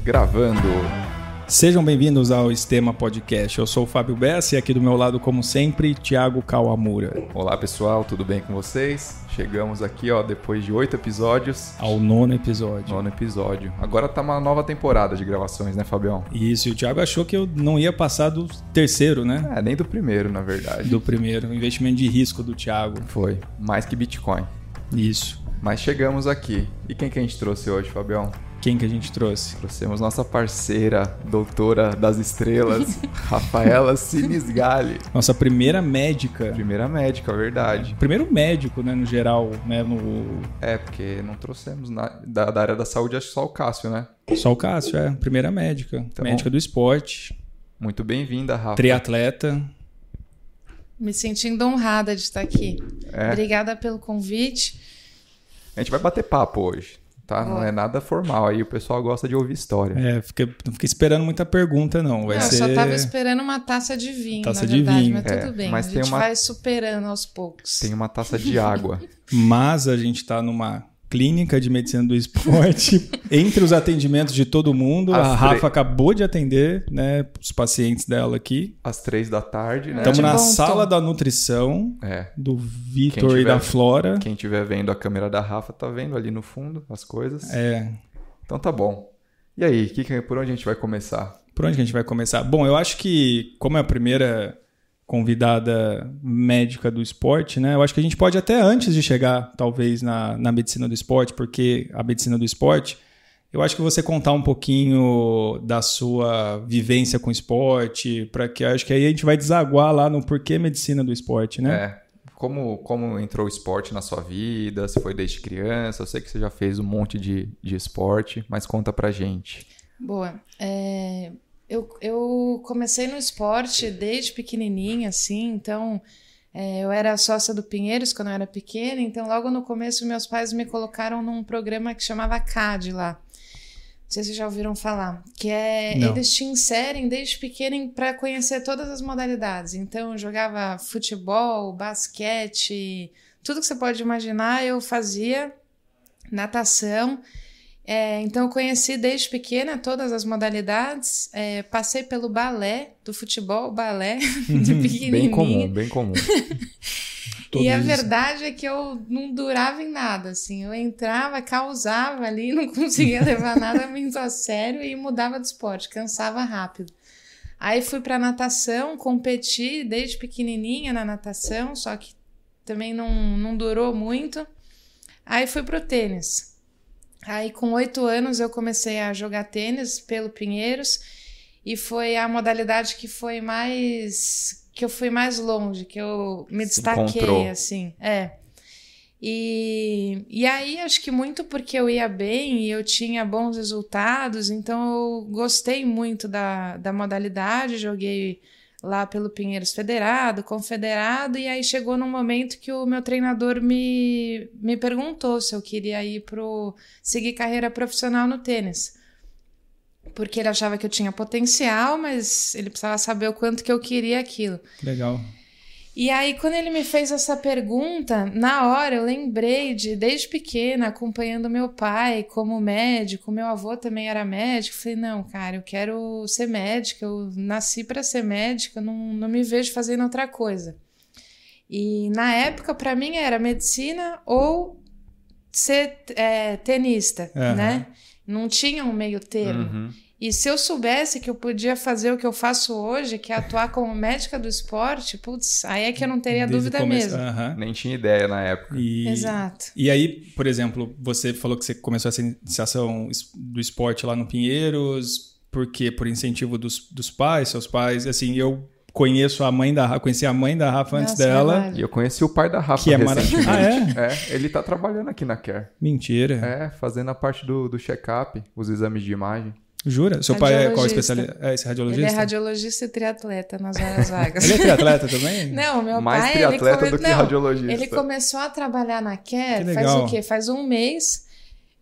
Gravando. Sejam bem-vindos ao Estema Podcast. Eu sou o Fábio Bessa e aqui do meu lado, como sempre, Thiago Kawamura. Olá pessoal, tudo bem com vocês? Chegamos aqui, depois de 8 episódios. Ao nono episódio. Nono episódio. Agora tá uma nova temporada de gravações, né, Fabião? Isso, e o Thiago achou que eu não ia passar do terceiro, né? Nem do primeiro, na verdade. Do primeiro, investimento de risco do Thiago. Foi, mais que Bitcoin. Isso. Mas chegamos aqui. E quem que a gente trouxe hoje, Fabião? Quem que a gente trouxe? Trouxemos nossa parceira, doutora das estrelas, Rafaela Sinisgali. Nossa primeira médica. Primeira médica, é verdade. Primeiro médico, né, no geral, né? Porque não trouxemos da área da saúde, acho que só o Cássio, né? Só o Cássio, primeira médica. Então, médica do esporte. Muito bem-vinda, Rafa. Triatleta. Me sentindo honrada de estar aqui. Obrigada pelo convite. A gente vai bater papo hoje. Tá? Não é nada formal, aí o pessoal gosta de ouvir história. Não fiquei esperando muita pergunta, não. Eu só tava esperando uma taça de vinho, na verdade, mas tudo bem. Mas a gente vai superando aos poucos. Tem uma taça de água. Mas a gente tá numa clínica de medicina do esporte, entre os atendimentos de todo mundo. A Rafa acabou de atender, né, os pacientes dela aqui. Às 3 da tarde, né? Estamos na sala da nutrição do Vitor e da Flora. Quem estiver vendo a câmera da Rafa tá vendo ali no fundo as coisas. Então tá bom. E aí, por onde a gente vai começar? Por onde a gente vai começar? Bom, eu acho que, como é a primeira convidada médica do esporte, né? Eu acho que a gente pode até antes de chegar, talvez, na medicina do esporte, porque a medicina do esporte, eu acho que você contar um pouquinho da sua vivência com o esporte, para que acho que aí a gente vai desaguar lá no porquê medicina do esporte, né? Como entrou o esporte na sua vida, se foi desde criança, eu sei que você já fez um monte de esporte, mas conta pra gente. Boa. Eu comecei no esporte desde pequenininha, assim, então eu era sócia do Pinheiros quando eu era pequena, então logo no começo meus pais me colocaram num programa que chamava CAD lá. Não sei se vocês já ouviram falar, que eles te inserem desde pequeno para conhecer todas as modalidades. Então eu jogava futebol, basquete, tudo que você pode imaginar eu fazia, natação. Então eu conheci desde pequena todas as modalidades, passei pelo balé, do futebol, balé, de pequenininha. Bem comum. E a verdade é que eu não durava em nada, assim, eu entrava, causava ali, não conseguia levar nada muito a sério e mudava de esporte, cansava rápido. Aí fui para natação, competi desde pequenininha na natação, só que também não durou muito. Aí fui pro tênis. Aí, com 8 anos, eu comecei a jogar tênis pelo Pinheiros e foi a modalidade que eu fui mais longe, que eu me destaquei, assim. E aí, acho que muito porque eu ia bem e eu tinha bons resultados, então eu gostei muito da modalidade, joguei lá pelo Pinheiros Federado, Confederado, e aí chegou num momento que o meu treinador me perguntou se eu queria seguir carreira profissional no tênis. Porque ele achava que eu tinha potencial, mas ele precisava saber o quanto que eu queria aquilo. Legal. E aí, quando ele me fez essa pergunta, na hora eu lembrei desde pequena, acompanhando meu pai como médico, meu avô também era médico, falei, não, cara, eu quero ser médica, eu nasci para ser médica, eu não me vejo fazendo outra coisa. E na época, para mim, era medicina ou ser tenista, né? Não tinha um meio termo. Uhum. E se eu soubesse que eu podia fazer o que eu faço hoje, que é atuar como médica do esporte, putz, aí é que eu não teria dúvida mesmo. Nem tinha ideia na época. Exato. E aí, por exemplo, você falou que você começou essa iniciação do esporte lá no Pinheiros, por quê? Por incentivo dos pais, seus pais, assim, eu conheci a mãe da Rafa antes dela. Verdade. E eu conheci o pai da Rafa que é maravilhoso. Ele tá trabalhando aqui na Care. Mentira. Fazendo a parte do check-up, os exames de imagem. Jura? Seu pai é qual especialidade? Esse radiologista? Ele é radiologista e triatleta nas horas vagas. Ele é triatleta também? Não, meu Mais pai... triatleta do que radiologista. Ele começou a trabalhar na Care Que faz legal. o quê? Faz um mês.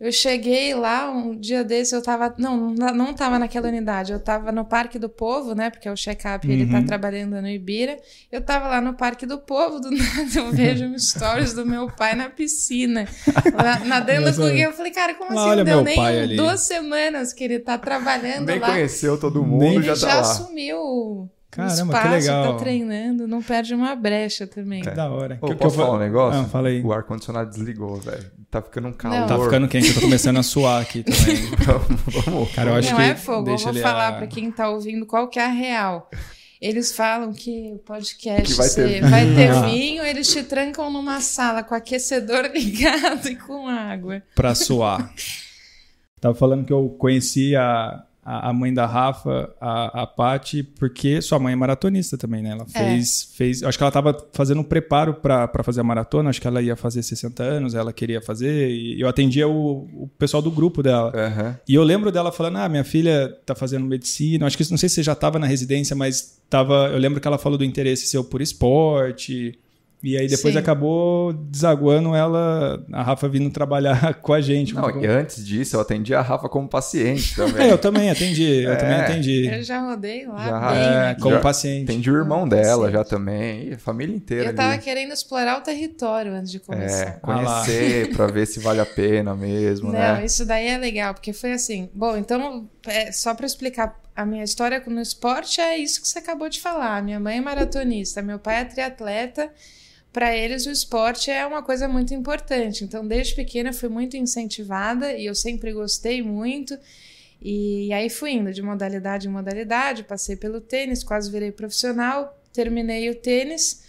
Eu cheguei lá, um dia desse eu tava... Não tava naquela unidade. Eu tava no Parque do Povo, né? Porque o check-up, ele tá trabalhando no Ibira. Eu tava lá no Parque do Povo, do nada eu vejo um stories do meu pai na piscina. Nadando com ele. Eu falei, cara, como assim? Não deu nem 2 semanas que ele tá trabalhando nem lá. Nem conheceu todo mundo, ele já tá lá. Já assumiu... Caramba, espaço, que legal. Tá treinando, não perde uma brecha também. Que da hora. Posso falar um negócio? Fala aí. O ar-condicionado desligou, velho. Tá ficando um calor. Tá ficando quente, eu tô começando a suar aqui também. Vamos. Cara, eu acho não que é fogo, eu vou falar pra quem tá ouvindo qual que é a real. Eles falam que o podcast que vai ter vinho, eles te trancam numa sala com aquecedor ligado e com água. Pra suar. Tava falando que eu conheci a mãe da Rafa, a Paty, porque sua mãe é maratonista também, né? Ela fez... Acho que ela tava fazendo um preparo pra fazer a maratona. Acho que ela ia fazer 60 anos, ela queria fazer. E eu atendia o pessoal do grupo dela. Uhum. E eu lembro dela falando, minha filha tá fazendo medicina. Acho que não sei se você já tava na residência, mas eu lembro que ela falou do interesse seu por esporte... E aí depois acabou desaguando a Rafa vindo trabalhar com a gente. Não, e antes disso eu atendi a Rafa como paciente também. Eu também atendi, Eu já rodei lá como paciente. Atendi o irmão dela já também, e a família inteira. Eu tava querendo explorar o território antes de começar. Conhecer pra ver se vale a pena mesmo, né? Não, isso daí é legal, porque foi assim... Bom, então, só pra explicar... A minha história no esporte é isso que você acabou de falar. Minha mãe é maratonista, meu pai é triatleta... Para eles, o esporte é uma coisa muito importante. Então, desde pequena, eu fui muito incentivada e eu sempre gostei muito. E aí, fui indo de modalidade em modalidade, passei pelo tênis, quase virei profissional, terminei o tênis.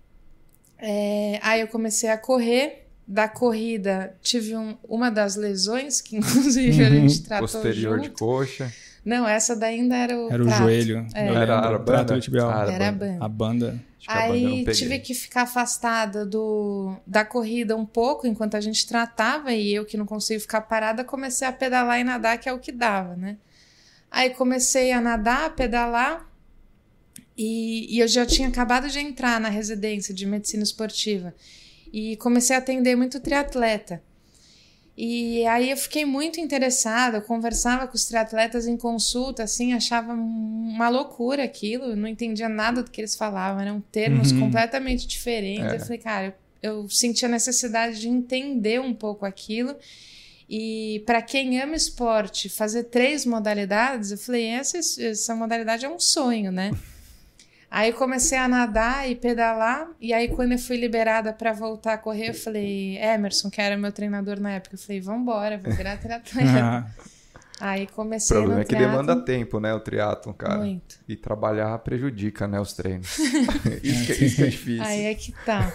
Aí, eu comecei a correr. Da corrida, tive uma das lesões, que inclusive a gente tratou posterior junto. De coxa. Não, essa daí ainda era o Era o joelho. Era a banda? Era a banda. A banda. Aí tive que ficar afastada da corrida um pouco enquanto a gente tratava, e eu que não consigo ficar parada, comecei a pedalar e nadar, que é o que dava, né? Aí comecei a nadar, a pedalar, e eu já tinha acabado de entrar na residência de medicina esportiva e comecei a atender muito triatleta. E aí eu fiquei muito interessada, eu conversava com os triatletas em consulta, assim, achava uma loucura aquilo, eu não entendia nada do que eles falavam, eram termos completamente diferentes. Eu falei, cara, eu senti a necessidade de entender um pouco aquilo. E para quem ama esporte, fazer 3 modalidades, eu falei, essa modalidade é um sonho, né? Aí comecei a nadar e pedalar, e aí quando eu fui liberada para voltar a correr, eu falei, Emerson, que era meu treinador na época, eu falei, vambora, vou virar triatleta. Aí comecei no triatlon. O problema é que triatlon. demanda tempo, né, o triatlon, cara. Muito. E trabalhar prejudica, né, os treinos. isso que é difícil. Aí é que tá.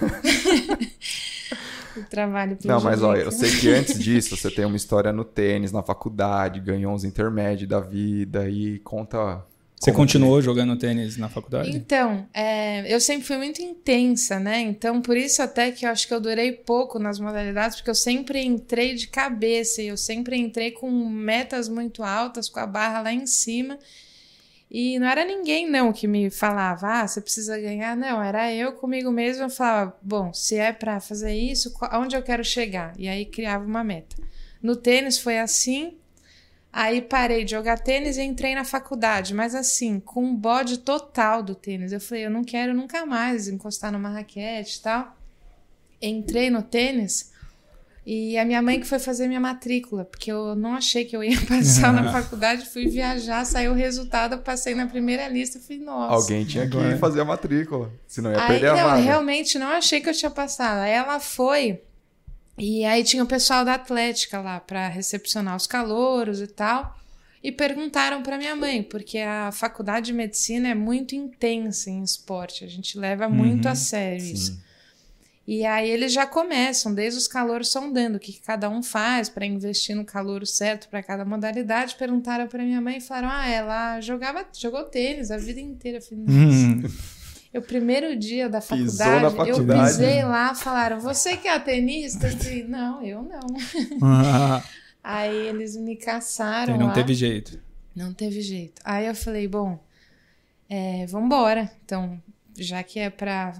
O trabalho prejudica. Não, mas olha, eu sei que antes disso você tem uma história no tênis, na faculdade, ganhou uns intermédios da vida e conta... Você continuou jogando tênis na faculdade? Então, eu sempre fui muito intensa, né? Então, por isso até que eu acho que eu durei pouco nas modalidades, porque eu sempre entrei de cabeça e eu sempre entrei com metas muito altas, com a barra lá em cima. E não era ninguém, não, que me falava, você precisa ganhar. Não, era eu comigo mesma. Eu falava, bom, se é para fazer isso, aonde eu quero chegar? E aí criava uma meta. No tênis foi assim... Aí parei de jogar tênis e entrei na faculdade, mas assim, com um bode total do tênis. Eu falei, eu não quero nunca mais encostar numa raquete e tal. Entrei no tênis e a minha mãe que foi fazer minha matrícula, porque eu não achei que eu ia passar na faculdade, fui viajar, saiu o resultado, eu passei na primeira lista e falei, nossa. Alguém tinha que fazer a matrícula, senão ia perder a vaga. Não, realmente não achei que eu tinha passado. Aí ela foi... E aí tinha o pessoal da Atlética lá para recepcionar os calouros e tal. E perguntaram para minha mãe, porque a faculdade de medicina é muito intensa em esporte. A gente leva muito a sério isso. E aí eles já começam, desde os calouros sondando o que cada um faz para investir no calouro certo para cada modalidade. Perguntaram para minha mãe e falaram, ela jogou tênis a vida inteira. Eu falei, nossa... O primeiro dia da faculdade, eu pisei lá, falaram, você que é tenista? Eu falei, não, eu não. Aí eles me caçaram lá. Não teve jeito. Não teve jeito. Aí eu falei, bom, vambora. Então, já que é pra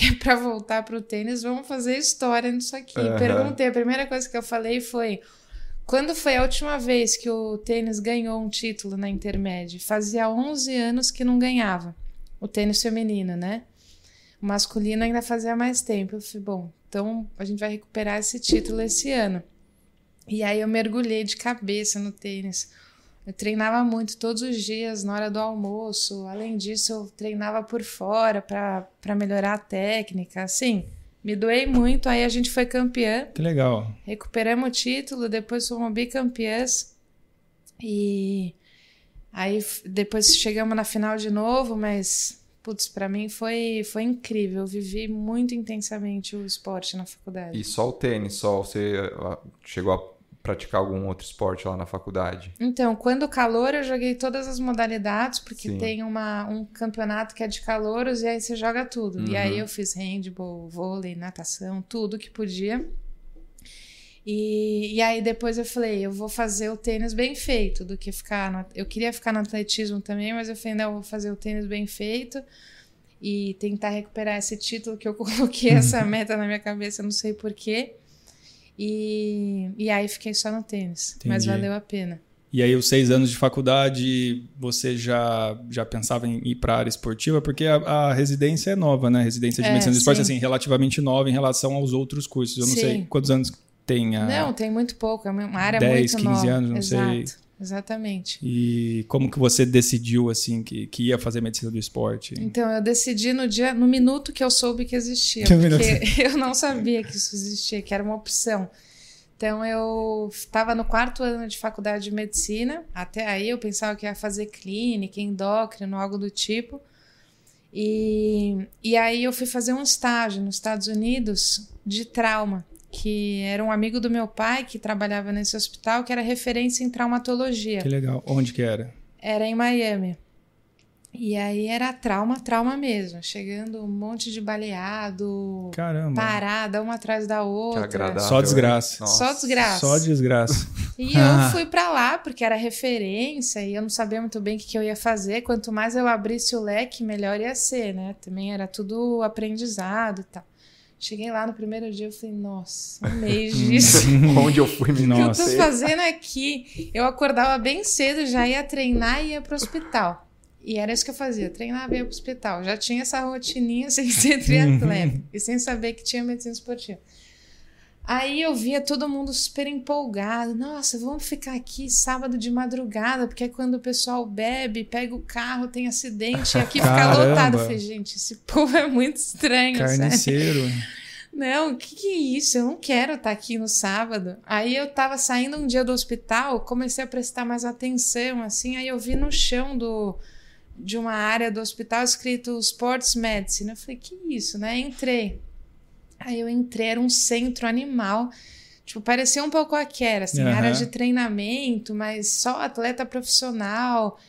voltar pro tênis, vamos fazer história nisso aqui. Perguntei, a primeira coisa que eu falei foi, Quando foi a última vez que o tênis ganhou um título na Intermédio? Fazia 11 anos que não ganhava. O tênis feminino, né? O masculino ainda fazia mais tempo. Eu falei, bom, então a gente vai recuperar esse título esse ano. E aí eu mergulhei de cabeça no tênis. Eu treinava muito todos os dias na hora do almoço. Além disso, eu treinava por fora para melhorar a técnica. Assim, me doei muito. Aí a gente foi campeã. Que legal. Recuperamos o título, depois fomos bicampeãs. E aí depois chegamos na final de novo, mas, putz, para mim foi incrível. Eu vivi muito intensamente o esporte na faculdade. E só o tênis, só você chegou a praticar algum outro esporte lá na faculdade? Então, quando calor, eu joguei todas as modalidades, porque Sim. tem um campeonato que é de calouros e aí você joga tudo. E aí eu fiz handball, vôlei, natação, tudo que podia. E aí depois eu falei, eu vou fazer o tênis bem feito, do que ficar... Eu queria ficar no atletismo também, mas eu falei, não, eu vou fazer o tênis bem feito e tentar recuperar esse título que eu coloquei essa meta na minha cabeça, não sei porquê. E aí fiquei só no tênis. Entendi. Mas valeu a pena. E aí, os 6 anos de faculdade, você já pensava em ir para a área esportiva? Porque a residência é nova, né? Residência de medicina do esporte, assim, relativamente nova em relação aos outros cursos. Eu não sei quantos anos tem Não, tem muito pouco. É uma área 10, muito nova. 15 anos, não sei. Exatamente. E como que você decidiu, assim, que ia fazer medicina do esporte? Então, eu decidi no minuto que eu soube que existia. Porque eu não sabia que isso existia, que era uma opção. Então, eu estava no 4º ano de faculdade de medicina. Até aí, eu pensava que ia fazer clínica, endócrino, algo do tipo. E aí, eu fui fazer um estágio nos Estados Unidos de trauma, que era um amigo do meu pai que trabalhava nesse hospital, que era referência em traumatologia. Que legal. Onde que era? Era em Miami. E aí era trauma mesmo. Chegando um monte de baleado. Caramba. Parada, uma atrás da outra. Que agradável. Só desgraça. Só desgraça. Só desgraça. E eu fui pra lá porque era referência e eu não sabia muito bem o que eu ia fazer. Quanto mais eu abrisse o leque, melhor ia ser, né? Também era tudo aprendizado e tal. Cheguei lá no primeiro dia, eu falei, nossa, um mês disso. Onde eu fui me O que eu tô fazendo aqui? Eu acordava bem cedo, já ia treinar e ia pro hospital. E era isso que eu fazia, treinava e ia pro hospital. Já tinha essa rotininha sem ser triatleta e sem saber que tinha medicina esportiva. Aí eu via todo mundo super empolgado. Nossa, vamos ficar aqui sábado de madrugada, porque é quando o pessoal bebe, pega o carro, tem acidente, e aqui fica lotado. Eu falei, gente, esse povo é muito estranho. Carniceiro. Sério. Não, o que é isso? Eu não quero estar aqui no sábado. Aí eu tava saindo um dia do hospital, comecei a prestar mais atenção, assim, aí eu vi no chão de uma área do hospital escrito Sports Medicine. Eu falei, que isso, né? Entrei. Aí eu entrei, era um centro animal, tipo, parecia um pouco a Quera, assim, área de treinamento, mas só atleta profissional.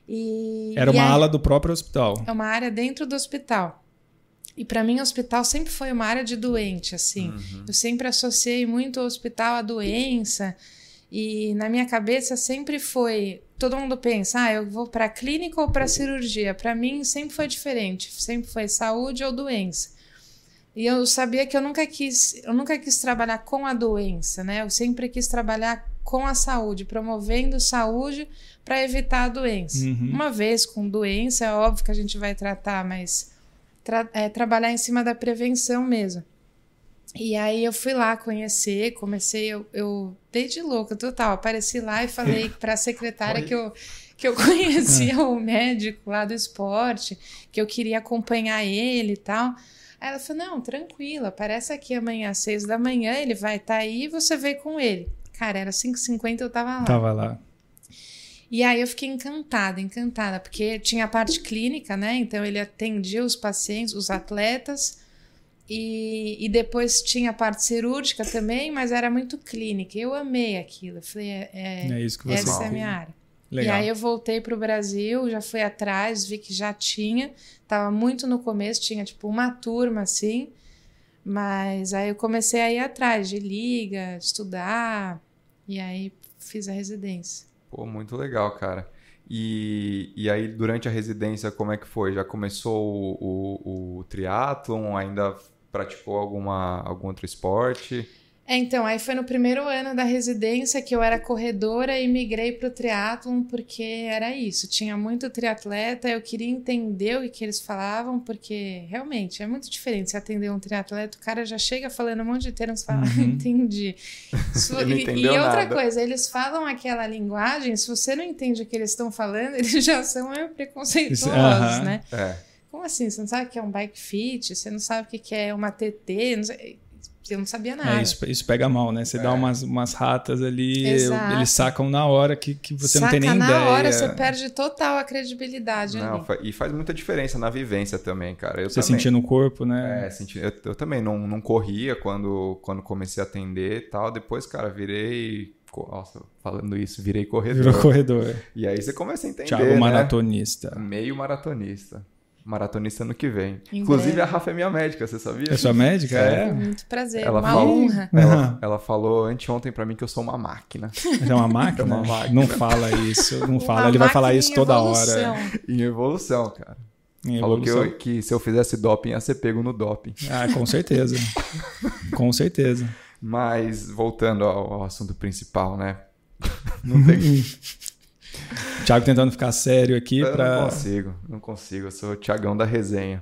Era uma ala do próprio hospital. É uma área dentro do hospital. E para mim, o hospital sempre foi uma área de doente, assim. Eu sempre associei muito o hospital à doença. E na minha cabeça sempre foi... Todo mundo pensa, eu vou para clínica ou para cirurgia? Para mim, sempre foi diferente. Sempre foi saúde ou doença. E eu sabia que eu nunca quis trabalhar com a doença, né? Eu sempre quis trabalhar com a saúde, promovendo saúde para evitar a doença. Uma vez com doença, é óbvio que a gente vai tratar, mas trabalhar em cima da prevenção mesmo. E aí eu fui lá conhecer, comecei, eu dei de louca total, apareci lá e falei para a secretária que eu conhecia o médico lá do esporte, que eu queria acompanhar ele e tal. Aí ela falou, não, tranquila, aparece aqui amanhã às 6 da manhã, ele vai estar aí e você vem com ele. Cara, era 5h50, eu tava lá. Tava lá. E aí eu fiquei encantada, porque tinha a parte clínica, né? Então ele atendia os pacientes, os atletas, e depois tinha a parte cirúrgica também, mas era muito clínica. Eu amei aquilo, eu falei, isso que você essa é a minha área. Legal. E aí eu voltei pro Brasil, já fui atrás, vi que já tinha, tava muito no começo, tinha tipo uma turma assim, mas aí eu comecei a ir atrás de liga, estudar, e aí fiz a residência. Pô, muito legal, cara. E aí, durante a residência, como é que foi? Já começou o triatlon? Ainda praticou algum outro esporte? Então, aí foi no primeiro ano da residência que eu era corredora e migrei para o triatlon, porque era isso, tinha muito triatleta, eu queria entender o que eles falavam, porque realmente é muito diferente se atender um triatleta, o cara já chega falando um monte de termos e fala, entendi. Ele não entendeu e outra nada. coisa, eles falam aquela linguagem, se você não entende o que eles estão falando, eles já são meio preconceituosos, né? Como assim? Você não sabe o que é um bike fit? Você não sabe o que é uma TT? Não sei... Eu não sabia nada. Isso pega mal, né? Você dá umas ratas ali, Exato. Eles sacam na hora que você não tem nem na ideia. Na hora você perde total a credibilidade ali. E faz muita diferença na vivência também, cara. Você sentir no corpo, né? Eu também não corria quando comecei a atender e tal. Depois, cara, virei... Nossa, falando isso, virei corredor. Virou corredor. E aí você começa a entender, Thiago maratonista. Meio maratonista. Maratonista ano que vem. Inclusive, a Rafa é minha médica, você sabia? É sua médica? É. Muito prazer, ela honra. Ela falou anteontem pra mim que eu sou uma máquina. É uma máquina? É uma máquina. Não fala isso, não fala. Ele vai falar isso toda hora. Em evolução, cara. Falou que se eu fizesse doping, ia ser pego no doping. Ah, com certeza. Com certeza. Mas, voltando ao assunto principal, né? Não tem... Thiago tentando ficar sério aqui. Não consigo. Eu sou o Thiagão da resenha.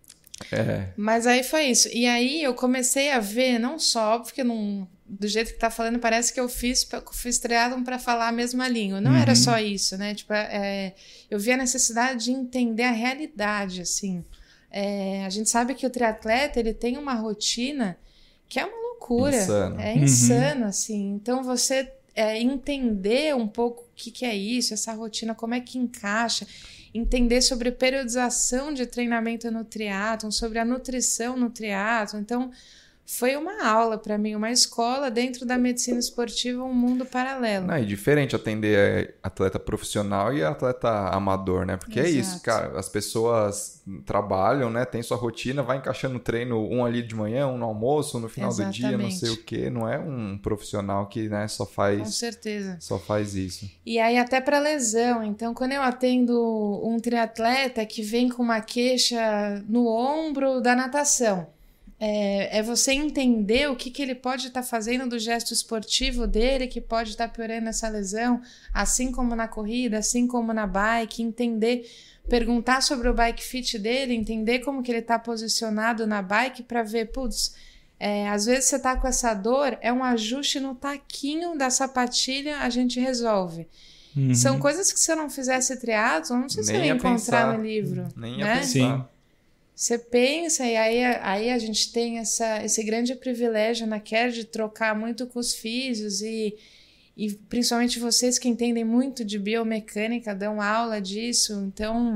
Mas aí foi isso. E aí eu comecei a ver, não só, óbvio que do jeito que tá falando, parece que eu fiz triatlon para falar a mesma língua. Não era só isso, né? Tipo, eu vi a necessidade de entender a realidade, assim. A gente sabe que o triatleta, ele tem uma rotina que é uma loucura. Insano. É insano, assim. Então, você entender um pouco o que é isso, essa rotina, como é que encaixa, entender sobre periodização de treinamento no triatlon, sobre a nutrição no triatlon. Então, foi uma aula para mim, uma escola dentro da medicina esportiva, um mundo paralelo. É diferente atender atleta profissional e atleta amador, né? Porque Exato. É isso, cara. As pessoas trabalham, né? Tem sua rotina, vai encaixando o treino, um ali de manhã, um no almoço, no final do dia, não sei o quê. Não é um profissional que, né, só faz... Com certeza. Só faz isso. E aí até para lesão. Então, quando eu atendo um triatleta que vem com uma queixa no ombro da natação, é você entender o que ele pode estar fazendo do gesto esportivo dele, que pode estar piorando essa lesão, assim como na corrida, assim como na bike, entender, perguntar sobre o bike fit dele, entender como que ele está posicionado na bike para ver, às vezes você está com essa dor, é um ajuste no taquinho da sapatilha, a gente resolve. São coisas que se eu não fizesse triatlon, não sei se eu ia encontrar no livro. Nem ia pensar. Sim. Você pensa, e aí a gente tem esse grande privilégio na Care de trocar muito com os físios e principalmente vocês que entendem muito de biomecânica, dão aula disso, então,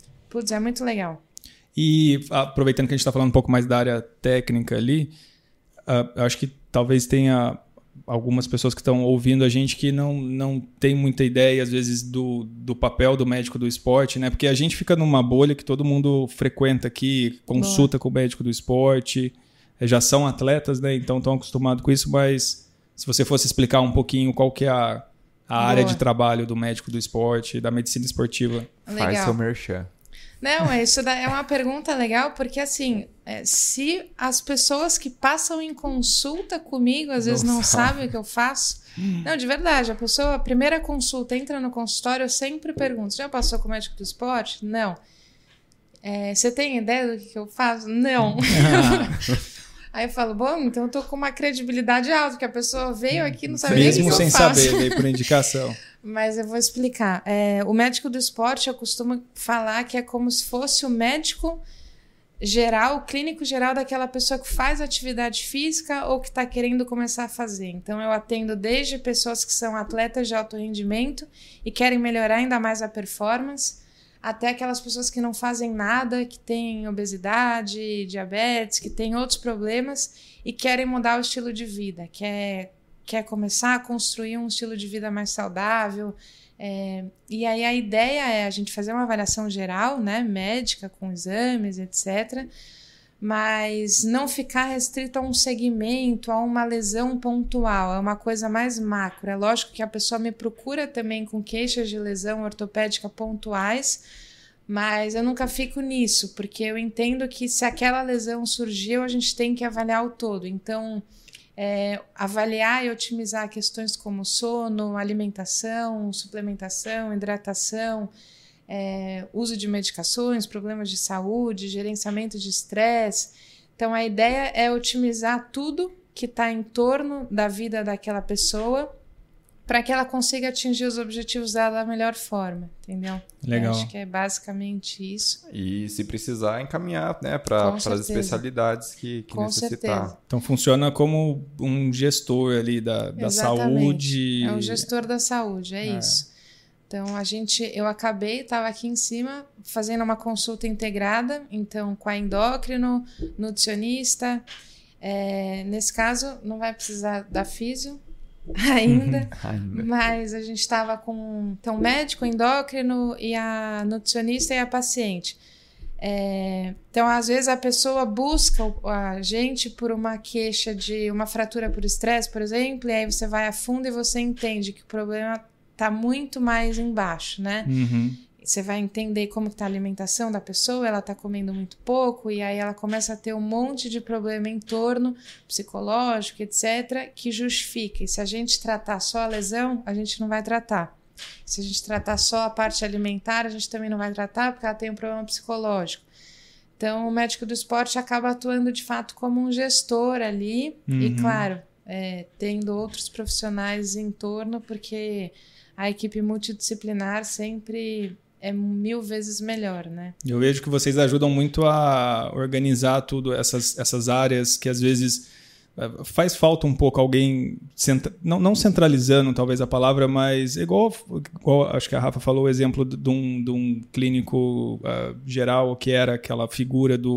é muito legal. E aproveitando que a gente está falando um pouco mais da área técnica ali, eu acho que talvez tenha algumas pessoas que estão ouvindo a gente que não tem muita ideia, às vezes, do papel do médico do esporte, né? Porque a gente fica numa bolha que todo mundo frequenta aqui, consulta com o médico do esporte, já são atletas, né? Então estão acostumados com isso, mas se você fosse explicar um pouquinho qual que é a área de trabalho do médico do esporte, da medicina esportiva. Legal. Faz seu merchan. Não, isso é uma pergunta legal, porque assim, se as pessoas que passam em consulta comigo às vezes não sabem o que eu faço, não, de verdade, a primeira consulta entra no consultório, eu sempre pergunto, já passou com o médico do esporte? Não. Você tem ideia do que eu faço? Não. Aí eu falo, bom, então eu tô com uma credibilidade alta, porque a pessoa veio aqui e não sabe nem o que eu faço. Mesmo sem saber, veio por indicação. Mas eu vou explicar. O médico do esporte, eu costumo falar que é como se fosse o médico geral, o clínico geral daquela pessoa que faz atividade física ou que está querendo começar a fazer. Então, eu atendo desde pessoas que são atletas de alto rendimento e querem melhorar ainda mais a performance, até aquelas pessoas que não fazem nada, que têm obesidade, diabetes, que têm outros problemas e querem mudar o estilo de vida, quer começar a construir um estilo de vida mais saudável. E aí a ideia é a gente fazer uma avaliação geral, né, médica, com exames, etc., mas não ficar restrito a um segmento, a uma lesão pontual, é uma coisa mais macro. É lógico que a pessoa me procura também com queixas de lesão ortopédica pontuais, mas eu nunca fico nisso, porque eu entendo que se aquela lesão surgiu, a gente tem que avaliar o todo. Então, avaliar e otimizar questões como sono, alimentação, suplementação, hidratação, uso de medicações, problemas de saúde, gerenciamento de estresse. Então, a ideia é otimizar tudo que está em torno da vida daquela pessoa para que ela consiga atingir os objetivos dela da melhor forma, entendeu? Legal. Eu acho que é basicamente isso. E se precisar, encaminhar, né, para as especialidades que necessitar. Certeza. Então funciona como um gestor ali da saúde. É um gestor da saúde, é isso. Então eu estava aqui em cima fazendo uma consulta integrada, então com a endócrino, nutricionista. Nesse caso, não vai precisar da físio ainda, mas a gente estava com o médico, endócrino e a nutricionista e a paciente. Então, às vezes, a pessoa busca a gente por uma queixa de uma fratura por estresse, por exemplo, e aí você vai a fundo e você entende que o problema está muito mais embaixo, né? Você vai entender como está a alimentação da pessoa, ela está comendo muito pouco, e aí ela começa a ter um monte de problema em torno, psicológico, etc., que justifica. E se a gente tratar só a lesão, a gente não vai tratar. Se a gente tratar só a parte alimentar, a gente também não vai tratar, porque ela tem um problema psicológico. Então, o médico do esporte acaba atuando, de fato, como um gestor ali, e, claro, tendo outros profissionais em torno, porque a equipe multidisciplinar sempre é 1000 vezes melhor, né? Eu vejo que vocês ajudam muito a organizar tudo, essas áreas que às vezes faz falta um pouco alguém, não centralizando talvez a palavra, mas igual acho que a Rafa falou o exemplo de um clínico geral, que era aquela figura de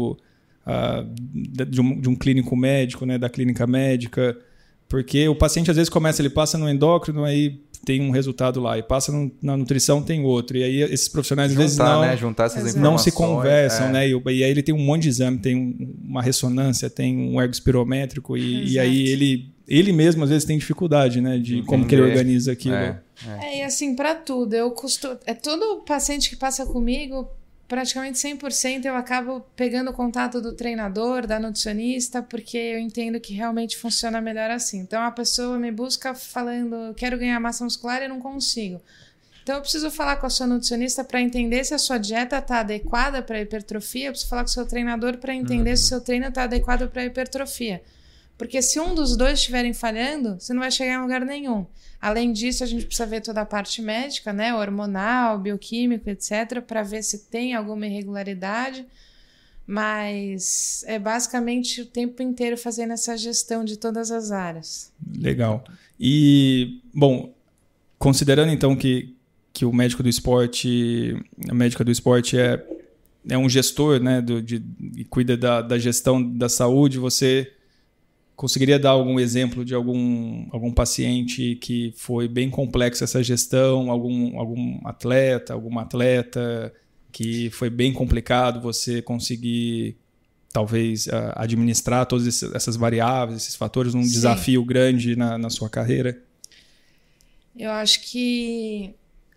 um clínico médico, né, da clínica médica, porque o paciente às vezes ele passa no endócrino, aí tem um resultado lá, e passa na nutrição, tem outro. E aí esses profissionais às vezes juntar essas informações, não se conversam, né? E aí ele tem um monte de exame, tem uma ressonância, tem um ergo espirométrico, e aí ele mesmo às vezes tem dificuldade, né? De como que ele organiza aquilo. E assim, para tudo, todo paciente que passa comigo, praticamente 100% eu acabo pegando o contato do treinador, da nutricionista, porque eu entendo que realmente funciona melhor assim. Então, a pessoa me busca falando, eu quero ganhar massa muscular e não consigo. Então, eu preciso falar com a sua nutricionista para entender se a sua dieta está adequada para a hipertrofia, eu preciso falar com o seu treinador para entender se o seu treino está adequado para a hipertrofia. Porque se um dos dois estiverem falhando, você não vai chegar em lugar nenhum. Além disso, a gente precisa ver toda a parte médica, né? Hormonal, bioquímico, etc., para ver se tem alguma irregularidade. Mas é basicamente o tempo inteiro fazendo essa gestão de todas as áreas. Legal. E, bom, considerando então que o médico do esporte, a médica do esporte é um gestor, né? E cuida da gestão da saúde, você conseguiria dar algum exemplo de algum paciente que foi bem complexa essa gestão, algum atleta, alguma atleta que foi bem complicado você conseguir talvez administrar todas essas variáveis, esses fatores, um desafio grande na sua carreira? Eu acho que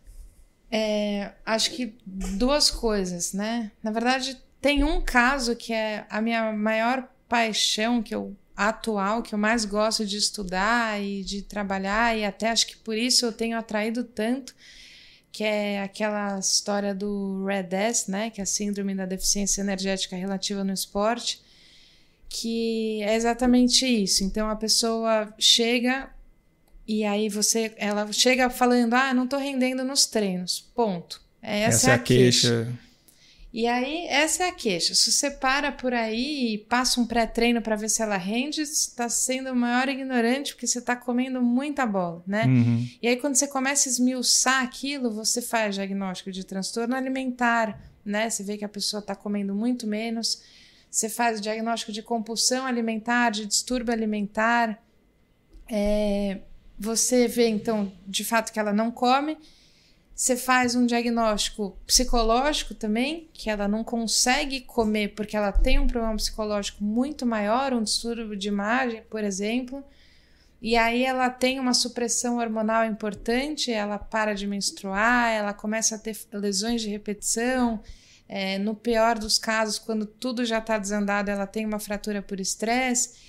duas coisas, né? Na verdade, tem um caso que é a minha maior paixão, que eu mais gosto de estudar e de trabalhar, e até acho que por isso eu tenho atraído tanto, que é aquela história do RED-S, né, que é a síndrome da deficiência energética relativa no esporte, que é exatamente isso. Então a pessoa chega e aí ela chega falando, não estou rendendo nos treinos, ponto. Essa é a queixa. E aí, essa é a queixa. Se você para por aí e passa um pré-treino para ver se ela rende, você está sendo o maior ignorante, porque você está comendo muita bola, né? E aí, quando você começa a esmiuçar aquilo, você faz diagnóstico de transtorno alimentar, né? Você vê que a pessoa está comendo muito menos. Você faz o diagnóstico de compulsão alimentar, de distúrbio alimentar. Você vê, então, de fato, que ela não come. Você faz um diagnóstico psicológico também, que ela não consegue comer porque ela tem um problema psicológico muito maior, um distúrbio de imagem, por exemplo. E aí ela tem uma supressão hormonal importante, ela para de menstruar, ela começa a ter lesões de repetição. No pior dos casos, quando tudo já está desandado, ela tem uma fratura por estresse.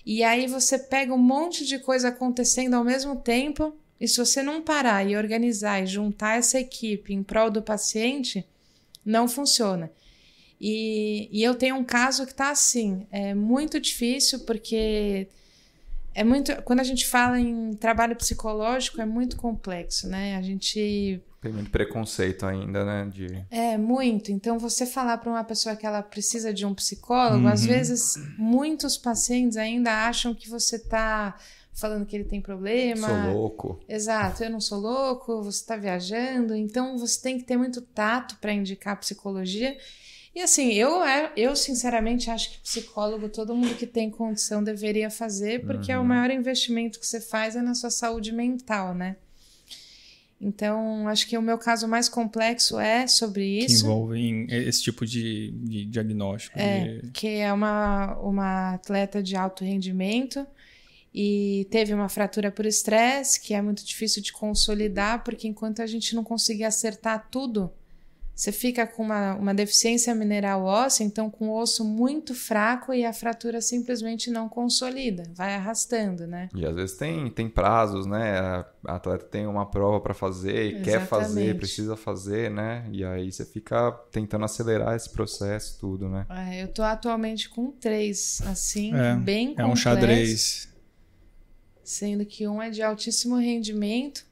E aí você pega um monte de coisa acontecendo ao mesmo tempo, e se você não parar e organizar e juntar essa equipe em prol do paciente, não funciona. E eu tenho um caso que está assim, é muito difícil porque quando a gente fala em trabalho psicológico é muito complexo, né? A gente... Tem muito preconceito ainda, né? Muito. Então, você falar para uma pessoa que ela precisa de um psicólogo, às vezes, muitos pacientes ainda acham que você está falando que ele tem problema. Sou louco. Exato, eu não sou louco, você está viajando. Então, você tem que ter muito tato para indicar psicologia. E assim, eu sinceramente acho que psicólogo, todo mundo que tem condição deveria fazer, porque é o maior investimento que você faz é na sua saúde mental, né? Então, acho que o meu caso mais complexo é sobre isso. Que envolve esse tipo de diagnóstico. Que é uma atleta de alto rendimento e teve uma fratura por estresse, que é muito difícil de consolidar, porque enquanto a gente não conseguir acertar tudo, você fica com uma deficiência mineral óssea, então com o osso muito fraco e a fratura simplesmente não consolida, vai arrastando, né? E às vezes tem prazos, né? A atleta tem uma prova para fazer e quer fazer, precisa fazer, né? E aí você fica tentando acelerar esse processo, tudo, né? Eu tô atualmente com 3, assim, bem complexos. É um xadrez. Sendo que um é de altíssimo rendimento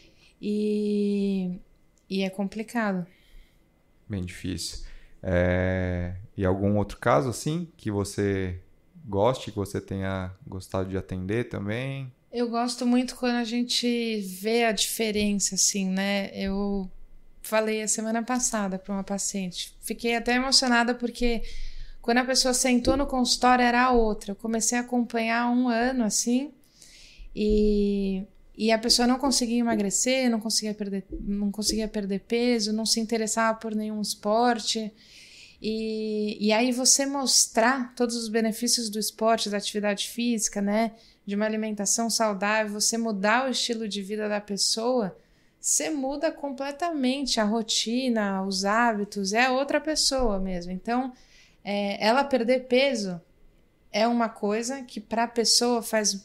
e é complicado. Bem difícil. E algum outro caso, assim, que você goste, que você tenha gostado de atender também? Eu gosto muito quando a gente vê a diferença, assim, né? Eu falei a semana passada para uma paciente. Fiquei até emocionada porque quando a pessoa sentou no consultório era a outra. Eu comecei a acompanhar há 1 ano, assim, e a pessoa não conseguia emagrecer, não conseguia perder peso, não se interessava por nenhum esporte. E aí você mostrar todos os benefícios do esporte, da atividade física, né? De uma alimentação saudável, você mudar o estilo de vida da pessoa, você muda completamente a rotina, os hábitos, é outra pessoa mesmo. Então, ela perder peso é uma coisa que para a pessoa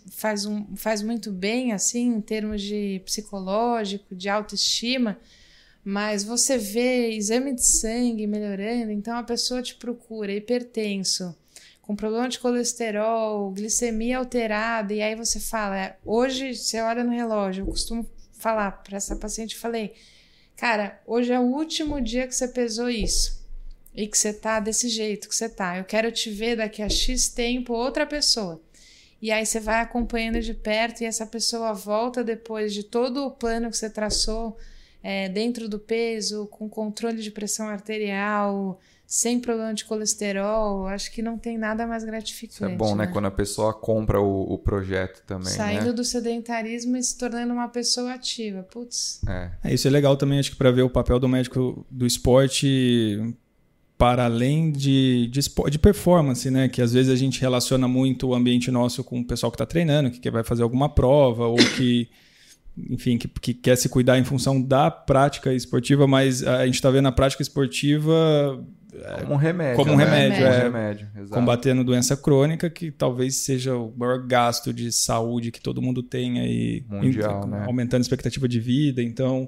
faz muito bem, assim, em termos de psicológico, de autoestima, mas você vê exame de sangue melhorando, então a pessoa te procura hipertenso, com problema de colesterol, glicemia alterada, e aí você fala, hoje você olha no relógio, eu costumo falar para essa paciente, falei, cara, hoje é o último dia que você pesou isso. E que você tá desse jeito que você tá. Eu quero te ver daqui a X tempo outra pessoa. E aí você vai acompanhando de perto e essa pessoa volta depois de todo o plano que você traçou, dentro do peso, com controle de pressão arterial, sem problema de colesterol. Acho que não tem nada mais gratificante. Isso é bom, né? Quando a pessoa compra o projeto também, saindo né? do sedentarismo e se tornando uma pessoa ativa. Putz. Isso é legal também, acho que para ver o papel do médico do esporte para além de performance, né? Que às vezes a gente relaciona muito o ambiente nosso com o pessoal que está treinando, que vai fazer alguma prova ou que, enfim, que quer se cuidar em função da prática esportiva, mas a gente está vendo a prática esportiva como um remédio. Como um remédio, exato. Combatendo doença crônica, que talvez seja o maior gasto de saúde que todo mundo tem aí. Mundial, né? Aumentando a expectativa de vida, então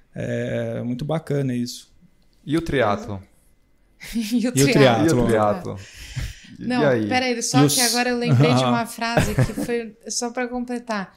é muito bacana isso. E o triatlo? E o triatlo. Não, peraí, só que agora eu lembrei de uma frase que foi só para completar,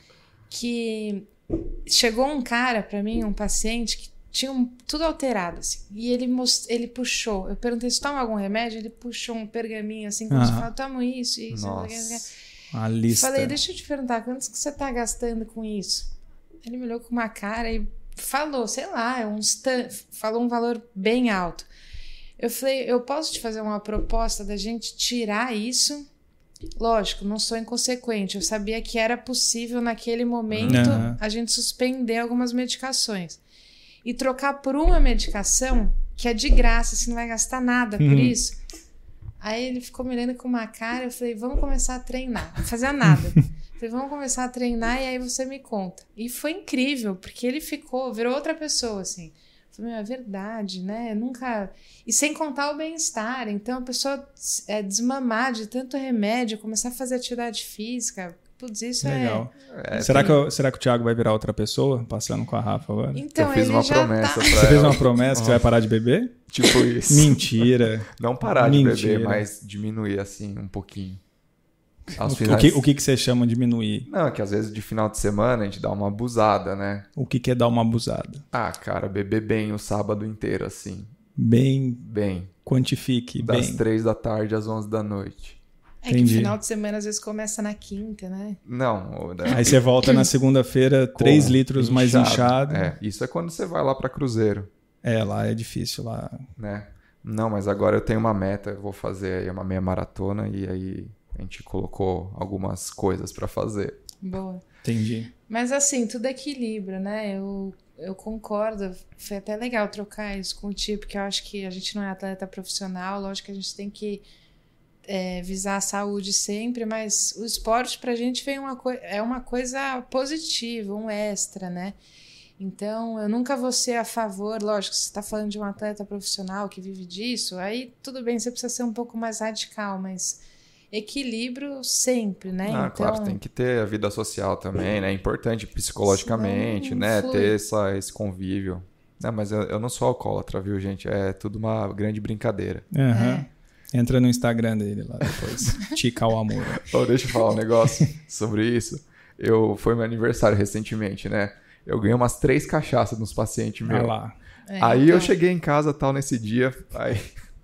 que chegou um cara para mim, um paciente que tinha tudo alterado assim, e ele puxou, eu perguntei se toma algum remédio, ele puxou um pergaminho assim, como se fala, toma isso. Nossa, a lista. Falei, deixa eu te perguntar, quanto que você tá gastando com isso? Ele me olhou com uma cara e falou, sei lá, falou um valor bem alto. Eu falei, eu posso te fazer uma proposta da gente tirar isso? Lógico, não sou inconsequente. Eu sabia que era possível, naquele momento, a gente suspender algumas medicações. E trocar por uma medicação que é de graça, você não vai gastar nada por isso. Aí ele ficou me olhando com uma cara, eu falei, vamos começar a treinar. Não fazia nada. Falei, vamos começar a treinar e aí você me conta. E foi incrível, porque ele virou outra pessoa, assim. Falei, é verdade, né? Nunca... E sem contar o bem-estar. Então, a pessoa desmamar de tanto remédio, começar a fazer atividade física... Putz, isso legal. Será que o Thiago vai virar outra pessoa, passando com a Rafa agora? Então, eu fiz uma promessa pra ela. Você fez uma promessa que você vai parar de beber? Tipo isso. Mentira. Não parar de beber, mas diminuir assim um pouquinho. O que você chama de diminuir? Não, é que às vezes de final de semana a gente dá uma abusada, né? O que é dar uma abusada? Cara, beber bem o sábado inteiro, assim. Bem. Quantifique. Das 3 da tarde às 11 da noite. Que o final de semana às vezes começa na quinta, né? Não. Aí você volta na segunda-feira 3 litros mais inchado. Isso é quando você vai lá pra Cruzeiro. Lá é difícil lá. Né? Não, mas agora eu tenho uma meta, eu vou fazer aí uma meia maratona e aí a gente colocou algumas coisas pra fazer. Boa. Entendi. Mas assim, tudo é equilíbrio, né? Eu concordo, foi até legal trocar isso contigo, porque eu acho que a gente não é atleta profissional, lógico que a gente tem que visar a saúde sempre, mas o esporte pra gente é uma coisa positiva, um extra, né? Então, eu nunca vou ser a favor, lógico, você está falando de um atleta profissional que vive disso, aí tudo bem, você precisa ser um pouco mais radical, mas equilíbrio sempre, né? Então, claro, tem que ter a vida social também, né? É importante psicologicamente, né? Ter esse convívio. Não, mas eu não sou alcoólatra, viu, gente? É tudo uma grande brincadeira. Entra no Instagram dele lá depois. Tica o amor. Deixa eu falar um negócio sobre isso. Foi meu aniversário recentemente, né? Eu ganhei umas 3 cachaças nos pacientes meus. Lá. Aí eu cheguei em casa tal nesse dia. Aí...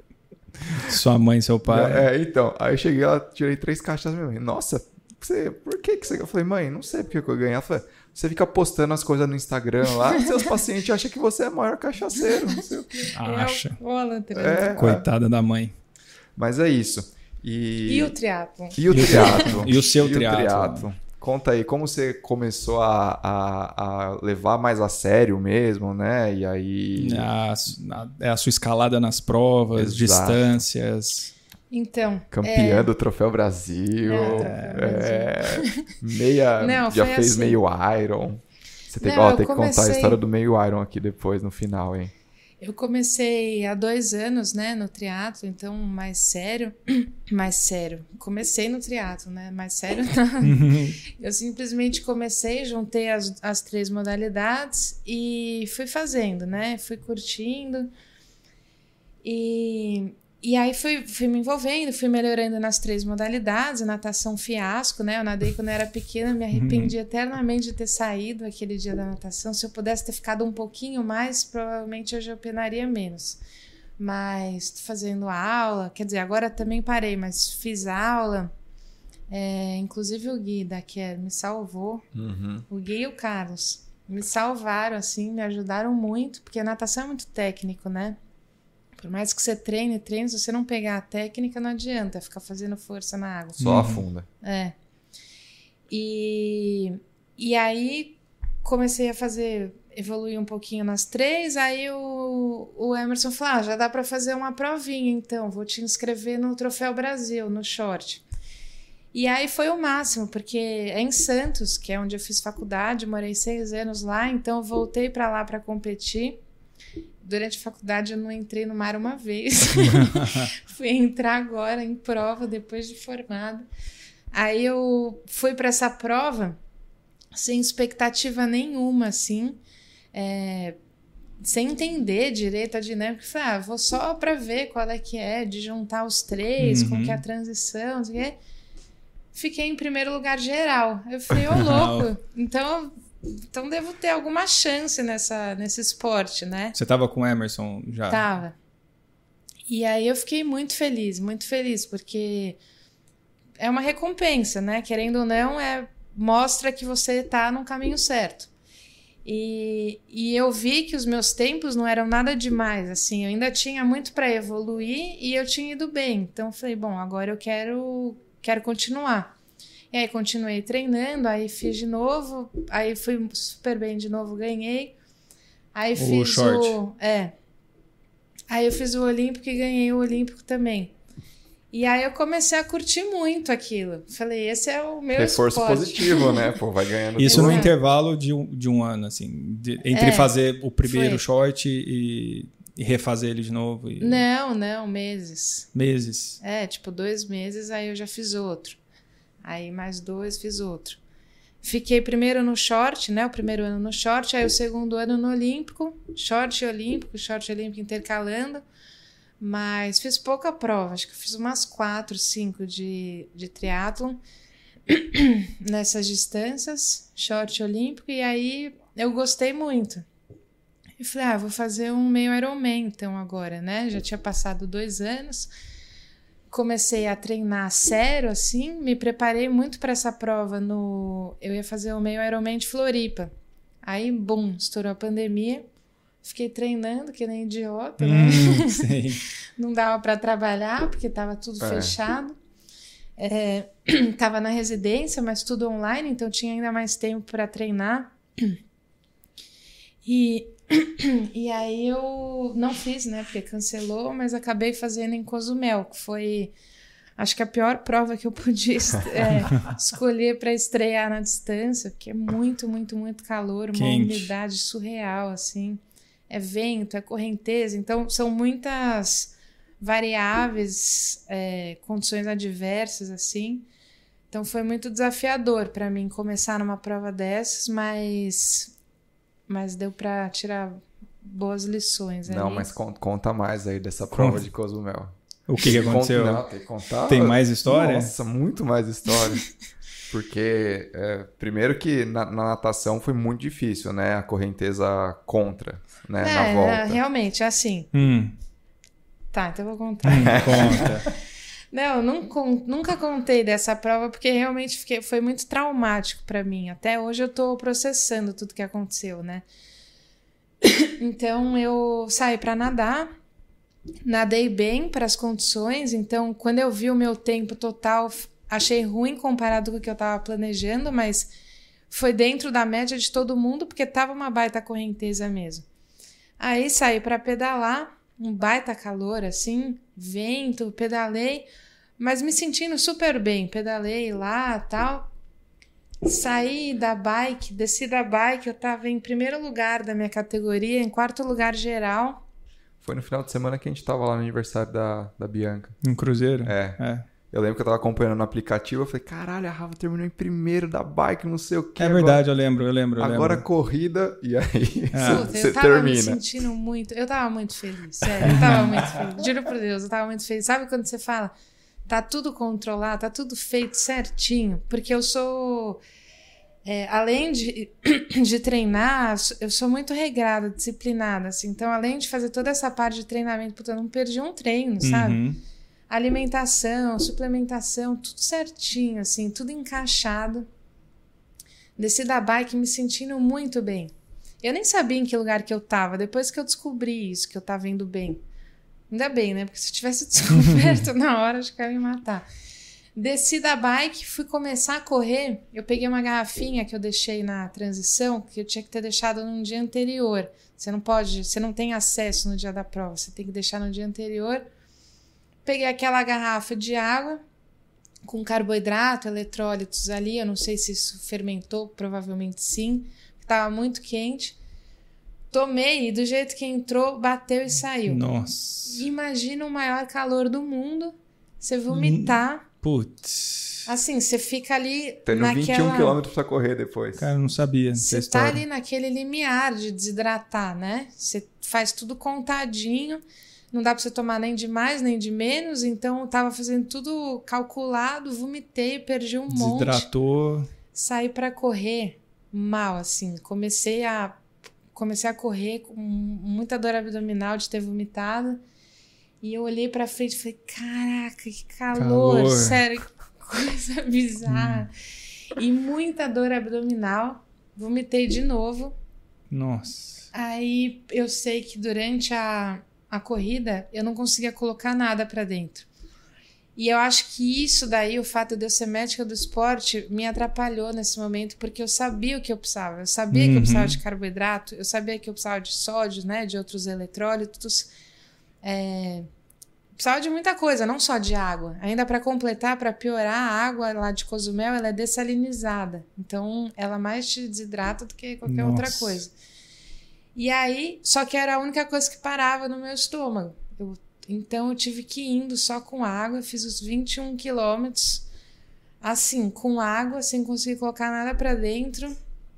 Sua mãe e seu pai. Então. Aí eu cheguei lá, tirei 3 cachaças. Minha mãe, nossa, por que você... Eu falei, mãe, não sei porque que eu ganhei. Ela falou, você fica postando as coisas no Instagram lá, seus pacientes acham que você é o maior cachaceiro. Não sei o quê. Acha. Coitada da mãe. Mas é isso. E o triatlo? E o triatlo? E o seu triatlo? Conta aí, como você começou a levar mais a sério mesmo, né? E aí... a sua escalada nas provas, distâncias... Então... Campeã do Troféu Brasil. Já fez assim. Meio Iron. Você tem que contar a história do meio Iron aqui depois, no final, hein? Eu comecei há 2 anos, né, no triatlo, então mais sério. Comecei no triatlo, né, mais sério não. Eu simplesmente comecei, juntei as 3 modalidades e fui fazendo, né, fui curtindo e aí fui me envolvendo, fui melhorando nas 3 modalidades, natação fiasco, né, eu nadei quando eu era pequena, me arrependi eternamente de ter saído aquele dia da natação, se eu pudesse ter ficado um pouquinho mais, provavelmente eu já penaria menos, mas tô fazendo aula, quer dizer, agora também parei, mas fiz aula, inclusive o Gui da Care me salvou, o Gui e o Carlos me salvaram, assim, me ajudaram muito, porque a natação é muito técnico, né? Por mais que você treine, se você não pegar a técnica, não adianta ficar fazendo força na água. Só afunda. E aí comecei a evoluir um pouquinho nas 3, aí o Emerson falou, já dá para fazer uma provinha, então, vou te inscrever no Troféu Brasil, no short. E aí foi o máximo, porque é em Santos, que é onde eu fiz faculdade, morei 6 anos lá, então eu voltei para lá para competir. Durante a faculdade eu não entrei no mar uma vez. Fui entrar agora em prova, depois de formada. Aí eu fui para essa prova sem expectativa nenhuma, assim, sem entender direito a dinâmica. Falei, vou só para ver qual é que é, de juntar os 3, como que é a transição, não sei o quê. Fiquei em primeiro lugar geral. Eu falei, louco, então devo ter alguma chance nesse esporte, né? Você tava com o Emerson já? Tava. E aí eu fiquei muito feliz, porque é uma recompensa, né? Querendo ou não, mostra que você tá no caminho certo. E eu vi que os meus tempos não eram nada demais, assim, eu ainda tinha muito para evoluir e eu tinha ido bem. Então eu falei, bom, agora eu quero continuar. E aí continuei treinando, aí fiz de novo, aí fui super bem de novo, ganhei. Aí fiz short. Aí eu fiz o Olímpico e ganhei o Olímpico também. E aí eu comecei a curtir muito aquilo. Falei, esse é o meu Reforço esporte. positivo, né? Pô, vai ganhando. Isso no tudo. intervalo de um ano, assim. Entre fazer o primeiro short e refazer ele de novo. Não, meses. Meses. Tipo 2 meses, aí eu já fiz outro. Aí mais 2, fiz outro. Fiquei primeiro no short, né? O primeiro ano no short, aí o segundo ano no olímpico. Short olímpico intercalando. Mas fiz pouca prova, acho que fiz umas 4, 5 de triatlon nessas distâncias, short olímpico, e aí eu gostei muito. E falei, vou fazer um meio Ironman então agora, né? Já tinha passado 2 anos, comecei a treinar sério, assim, me preparei muito para essa prova. Eu ia fazer o meio Ironman de Floripa. Aí, bum, estourou a pandemia. Fiquei treinando que nem idiota, né? Sim. Não dava para trabalhar porque estava tudo fechado. Tava na residência, mas tudo online, então tinha ainda mais tempo para treinar. E aí eu não fiz, né? Porque cancelou, mas acabei fazendo em Cozumel, que foi, acho que a pior prova que eu podia escolher para estrear na distância, porque é muito, muito, muito calor, uma umidade surreal, assim. É vento, é correnteza, então são muitas variáveis, condições adversas, assim. Então foi muito desafiador para mim começar numa prova dessas, mas deu para tirar boas lições. Não, ali. mas conta mais aí dessa prova de Cozumel. O que aconteceu? Não, tem que contar. Tem mais história? Nossa, muito mais história. Porque, primeiro que na natação foi muito difícil, né? A correnteza contra, né? Na volta. Realmente, é assim. Tá, então eu vou contar. Conta. Não, nunca contei dessa prova porque realmente foi muito traumático para mim. Até hoje eu tô processando tudo que aconteceu, né? Então eu saí para nadar, nadei bem para as condições. Então, quando eu vi o meu tempo total, achei ruim comparado com o que eu estava planejando, mas foi dentro da média de todo mundo, porque tava uma baita correnteza mesmo. Aí saí para pedalar, um baita calor, assim, vento, pedalei, mas me sentindo super bem. Pedalei lá, tal. Saí da bike, desci da bike, eu tava em primeiro lugar da minha categoria, em 4º lugar geral. Foi no final de semana que a gente tava lá no aniversário da Bianca. Em Cruzeiro? É. Eu lembro que eu tava acompanhando no aplicativo, eu falei, caralho, a Rafa terminou em primeiro da bike, não sei o que. É verdade, eu lembro. Agora a corrida, e aí você eu tava termina. Me sentindo muito, eu tava muito feliz, sério, eu tava muito feliz, juro por Deus, eu tava muito feliz. Sabe quando você fala, tá tudo controlado, tá tudo feito certinho? Porque eu sou, além de treinar, eu sou muito regrada, disciplinada, assim. Então, além de fazer toda essa parte de treinamento, puta, eu não perdi um treino, sabe? Alimentação, suplementação, tudo certinho, assim, tudo encaixado. Desci da bike me sentindo muito bem. Eu nem sabia em que lugar que eu tava, depois que eu descobri isso, que eu tava indo bem. Ainda bem, né? Porque se eu tivesse descoberto na hora, acho que ia me matar. Desci da bike, fui começar a correr. Eu peguei uma garrafinha que eu deixei na transição, que eu tinha que ter deixado no dia anterior. Você não tem acesso no dia da prova, você tem que deixar no dia anterior. Peguei aquela garrafa de água com carboidrato, eletrólitos ali. Eu não sei se isso fermentou, provavelmente sim. Estava muito quente. Tomei e do jeito que entrou, bateu e saiu. Nossa. Imagina o maior calor do mundo, você vomitar. Putz. Assim, você fica ali Tendo 21 quilômetros pra correr depois. Cara, eu não sabia. Você tá ali naquele limiar de desidratar, né? Você faz tudo contadinho. Não dá pra você tomar nem de mais, nem de menos. Então, eu tava fazendo tudo calculado, vomitei, perdi um monte. Desidratou. Saí pra correr mal, assim. Comecei a correr com muita dor abdominal de ter vomitado. E eu olhei pra frente e falei, caraca, que calor. Sério, que coisa bizarra. E muita dor abdominal. Vomitei de novo. Nossa. Aí, eu sei que durante a corrida, eu não conseguia colocar nada pra dentro. E eu acho que isso daí, o fato de eu ser médica do esporte, me atrapalhou nesse momento, porque eu sabia o que eu precisava. Eu sabia que eu precisava de carboidrato, eu sabia que eu precisava de sódio, né, de outros eletrólitos, precisava de muita coisa, não só de água. Ainda para completar, para piorar, a água lá de Cozumel, ela é dessalinizada. Então, ela mais te desidrata do que qualquer outra coisa. E aí, só que era a única coisa que parava no meu estômago. Então, eu tive que ir indo só com água, fiz os 21 quilômetros, assim, com água, sem conseguir colocar nada para dentro.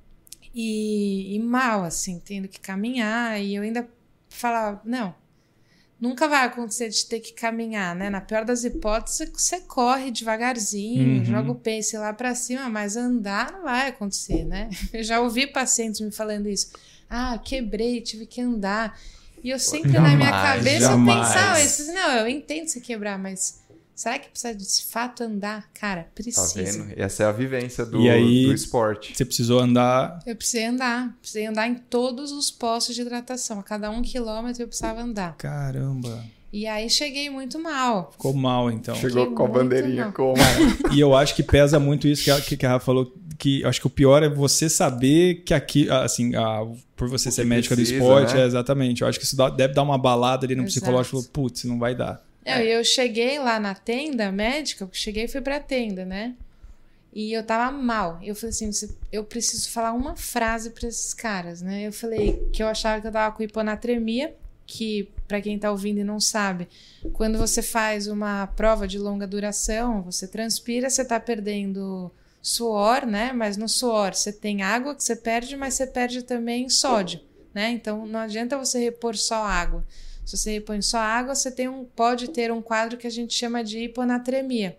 E mal, assim, tendo que caminhar. E eu ainda falava, não, nunca vai acontecer de ter que caminhar, né? Na pior das hipóteses, você corre devagarzinho, joga o pace lá pra cima, mas andar não vai acontecer, né? Eu já ouvi pacientes me falando isso. Quebrei, tive que andar. E eu sempre na minha cabeça eu pensava, não, eu entendo você quebrar, mas será que precisa de fato andar? Cara, precisa. Tá vendo? Essa é a vivência do esporte. Você precisou andar? Eu precisei andar em todos os postos de hidratação. A cada 1 quilômetro eu precisava andar. Caramba. E aí cheguei muito mal. Ficou mal, então. Chegou com a bandeirinha como? E eu acho que pesa muito isso que a Rafa falou, que eu acho que o pior é você saber que aqui, assim, por você ser médica do esporte, né? Exatamente. Eu acho que isso deve dar uma balada ali no psicológico, putz, não vai dar. Eu cheguei lá na tenda médica, cheguei e fui pra tenda, né? E eu tava mal. Eu falei assim, eu preciso falar uma frase pra esses caras, né? Eu falei que eu achava que eu tava com hiponatremia, que, pra quem tá ouvindo e não sabe, quando você faz uma prova de longa duração, você transpira, você tá perdendo suor, né? Mas no suor você tem água que você perde, mas você perde também sódio, né? Então não adianta você repor só água. Se você repõe só água, você pode ter um quadro que a gente chama de hiponatremia.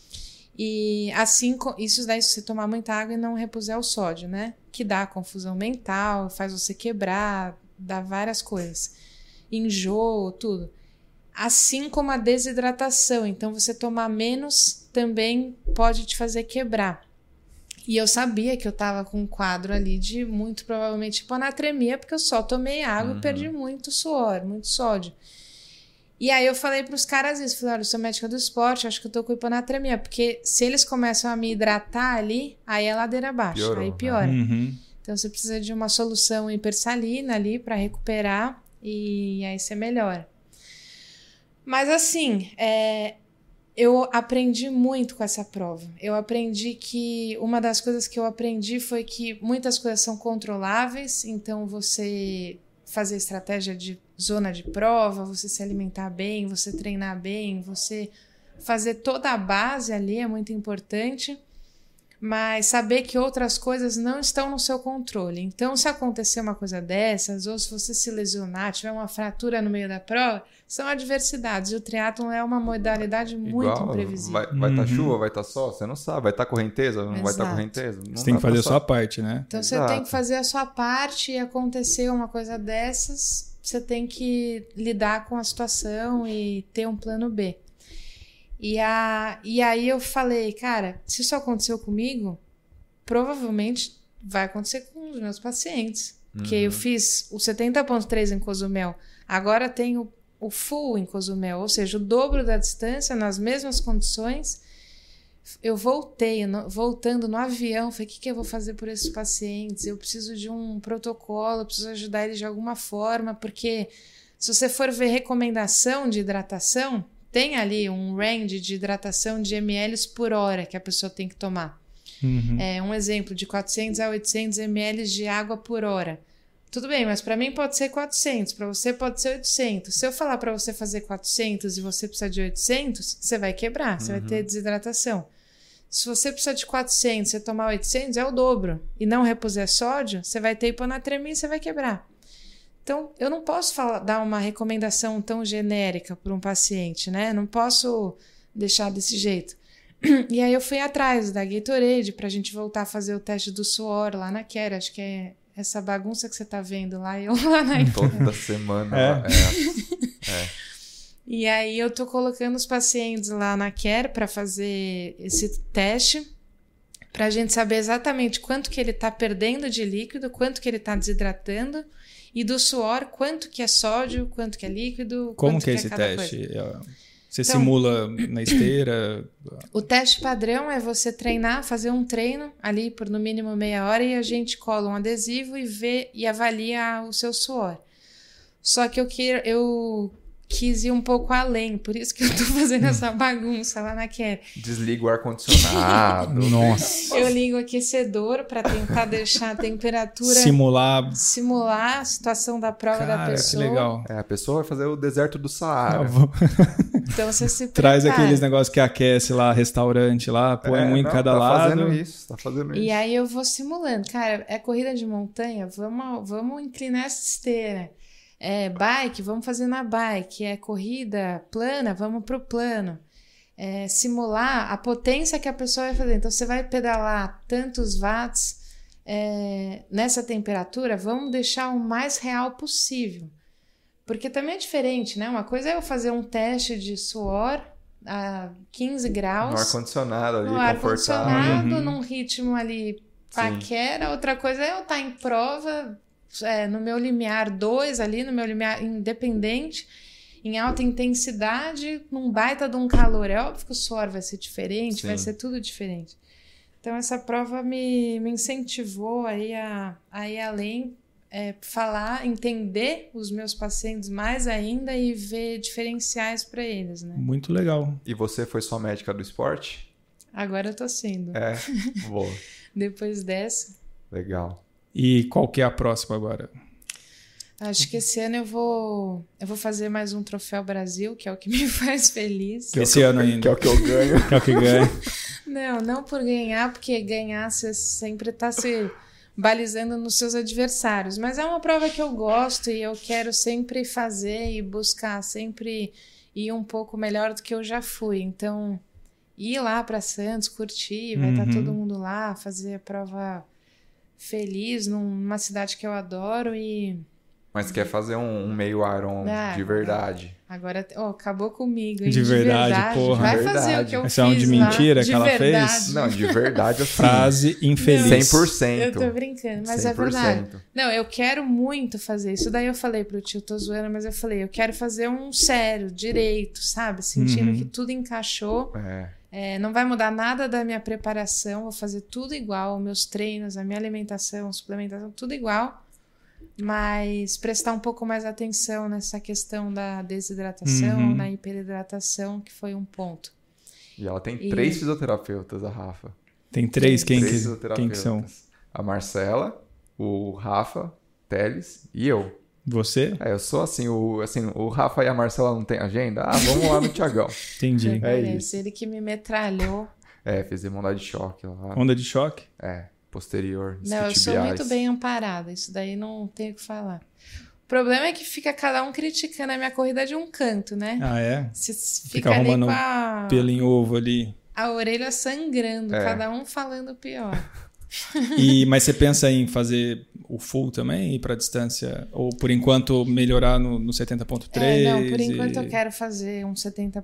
E assim, isso daí se você tomar muita água e não repuser o sódio, né? Que dá confusão mental, faz você quebrar, dá várias coisas. Enjoo, tudo. Assim como a desidratação. Então, você tomar menos também pode te fazer quebrar. E eu sabia que eu estava com um quadro ali de muito provavelmente hiponatremia, porque eu só tomei água e perdi muito suor, muito sódio. E aí eu falei para os caras isso, falei, olha, eu sou médica do esporte, acho que eu tô com hiponatremia, porque se eles começam a me hidratar ali, aí é ladeira abaixo, aí piora. Então você precisa de uma solução hipersalina ali para recuperar e aí você melhora. Mas assim, eu aprendi muito com essa prova. Eu aprendi que uma das coisas que eu aprendi foi que muitas coisas são controláveis, então você fazer estratégia de zona de prova, você se alimentar bem, você treinar bem, você fazer toda a base ali é muito importante, mas saber que outras coisas não estão no seu controle. Então, se acontecer uma coisa dessas, ou se você se lesionar, tiver uma fratura no meio da prova, são adversidades. E o triatlon é uma modalidade muito imprevisível. Vai estar chuva, vai estar sol, você não sabe. Vai estar correnteza, não vai estar correnteza. Você tem que fazer a sua parte, né? Então, você tem que fazer a sua parte e acontecer uma coisa dessas, você tem que lidar com a situação e ter um plano B. E aí eu falei, cara, se isso aconteceu comigo, provavelmente vai acontecer com os meus pacientes. Porque eu fiz o 70.3 em Cozumel, agora tenho o full em Cozumel, ou seja, o dobro da distância, nas mesmas condições. Eu voltando no avião, falei, o que eu vou fazer por esses pacientes? Eu preciso de um protocolo, eu preciso ajudar eles de alguma forma, porque se você for ver recomendação de hidratação, tem ali um range de hidratação de ml por hora que a pessoa tem que tomar. É um exemplo de 400 a 800 ml de água por hora. Tudo bem, mas para mim pode ser 400, para você pode ser 800. Se eu falar para você fazer 400 e você precisa de 800, você vai quebrar, você vai ter desidratação. Se você precisa de 400 e você tomar 800, é o dobro. E não repuser sódio, você vai ter hiponatremia e você vai quebrar. Então, eu não posso dar uma recomendação tão genérica para um paciente, né? Não posso deixar desse jeito. E aí eu fui atrás da Gatorade para a gente voltar a fazer o teste do suor lá na Care. Acho que é essa bagunça que você tá vendo lá, eu lá na Care. Toda semana. E aí eu tô colocando os pacientes lá na Care para fazer esse teste, para a gente saber exatamente quanto que ele tá perdendo de líquido, quanto que ele tá desidratando, e do suor, quanto que é sódio, quanto que é líquido. Como que é esse teste? Você simula na esteira? O teste padrão é você treinar, fazer um treino ali por no mínimo meia hora e a gente cola um adesivo e vê e avalia o seu suor. Só que eu quis ir um pouco além, por isso que eu tô fazendo essa bagunça lá na Kelly. Desliga o ar-condicionado. Nossa. Eu ligo o aquecedor para tentar deixar a temperatura... Simular a situação da prova da Cara, pessoa. que legal. A pessoa vai fazer o deserto do Saara. Então você se Traz prepara. aqueles negócios que aquece lá, restaurante lá, põe um em cada lado. Tá fazendo isso. E aí eu vou simulando. Cara, é corrida de montanha, vamos inclinar essa esteira. É bike, vamos fazer na bike. É corrida plana, vamos pro plano. É simular a potência que a pessoa vai fazer. Então você vai pedalar tantos watts nessa temperatura, vamos deixar o mais real possível. Porque também é diferente, né? Uma coisa é eu fazer um teste de suor a 15 graus. No ar-condicionado ali, no confortável. ar-condicionado, num ritmo ali paquera. Outra coisa é eu estar em prova, no meu limiar 2 ali, no meu limiar independente, em alta intensidade, num baita de um calor. É óbvio que o suor vai ser diferente, vai ser tudo diferente. Então essa prova me incentivou aí a ir além, falar, entender os meus pacientes mais ainda e ver diferenciais para eles, né? Muito legal. E você foi só médica do esporte? Agora eu tô sendo. Boa. Depois dessa. Legal. E qual que é a próxima agora? Acho que esse ano eu vou fazer mais um Troféu Brasil, que é o que me faz feliz. Esse ano ainda. Que é o que eu ganho. Que é o que ganha. Não por ganhar, porque ganhar você sempre tá se balizando nos seus adversários. Mas é uma prova que eu gosto e eu quero sempre fazer e buscar sempre ir um pouco melhor do que eu já fui. Então, ir lá para Santos, curtir, vai estar todo mundo lá, fazer a prova feliz numa cidade que eu adoro e... Mas quer fazer um meio Iron de verdade. Agora, acabou comigo, hein? De verdade, porra. Vai De fazer verdade. o que eu Essa fiz é um de mentira lá, que ela verdade. fez? Não, de verdade assim. Frase infeliz. 100%. Eu tô brincando, mas 100%. é verdade. Não, eu quero muito fazer isso. Daí eu falei pro tio, tô zoando, mas eu falei, eu quero fazer um sério, direito, sabe? Sentindo que tudo encaixou. Não vai mudar nada da minha preparação, vou fazer tudo igual, meus treinos, a minha alimentação, suplementação, tudo igual. Mas prestar um pouco mais atenção nessa questão da desidratação, na hiperidratação, que foi um ponto. E ela tem 3 fisioterapeutas, a Rafa. Tem 3, quem que fisioterapeutas. são? A Marcela, o Rafa, Teles e eu. Você? Eu sou assim, o Rafa e a Marcela não tem agenda? Vamos lá no Thiagão. Entendi. Isso. Ele que me metralhou. Fizemos onda de choque lá. Onda de choque? Posterior. Não, eu sou muito bem amparada. Isso daí não tenho o que falar. O problema é que fica cada um criticando a minha corrida de um canto, né? Ah, é? Você Fica fica ali arrumando com pelo em ovo ali. a orelha sangrando, cada um falando pior. Mas você pensa em fazer o full também, ir para distância? Ou por enquanto melhorar no 70.3? Não, por enquanto eu quero fazer um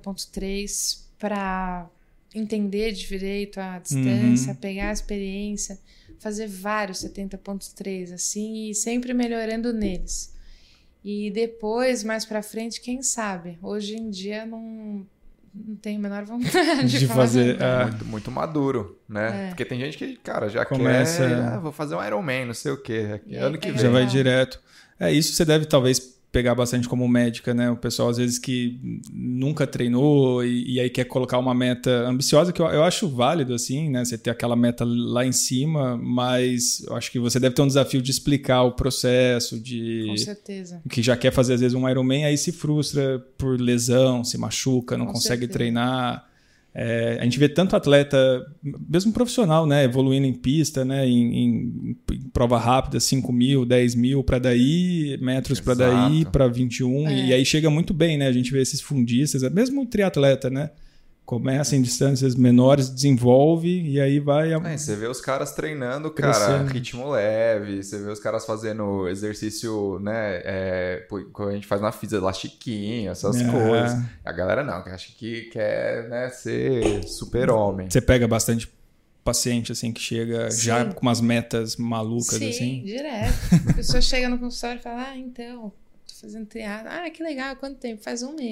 70.3 para entender direito a distância, pegar a experiência, fazer vários 70.3 assim e sempre melhorando neles. E depois, mais para frente, quem sabe? Hoje em dia não tenho a menor vontade de fazer. Muito, muito maduro, né? Porque tem gente que, cara, já começa... quer... vou fazer um Ironman, não sei o quê. Ano que vem. Já vai direto. Isso você deve talvez pegar bastante como médica, né? O pessoal às vezes que nunca treinou e aí quer colocar uma meta ambiciosa, que eu acho válido, assim, né? Você ter aquela meta lá em cima, mas eu acho que você deve ter um desafio de explicar o processo, Com certeza. Que já quer fazer às vezes um Ironman, aí se frustra por lesão, se machuca, não consegue treinar. A gente vê tanto atleta, mesmo profissional, né, evoluindo em pista, né, em prova rápida, 5.000, 10.000 para daí, metros para daí, para 21, e aí chega muito bem, né, a gente vê esses fundistas, mesmo o triatleta, né, começa em distâncias menores, desenvolve e aí vai... Você vê os caras treinando, crescendo. Cara, ritmo leve, você vê os caras fazendo exercício, né, quando a gente faz na física, elastiquinho, essas coisas. A galera não, que acha que quer, né, ser super-homem. Você pega bastante paciente, assim, que chega já com umas metas malucas, assim? Sim, direto. A pessoa chega no consultório e fala, então... fazendo triatlo. Que legal, quanto tempo? Faz um mês.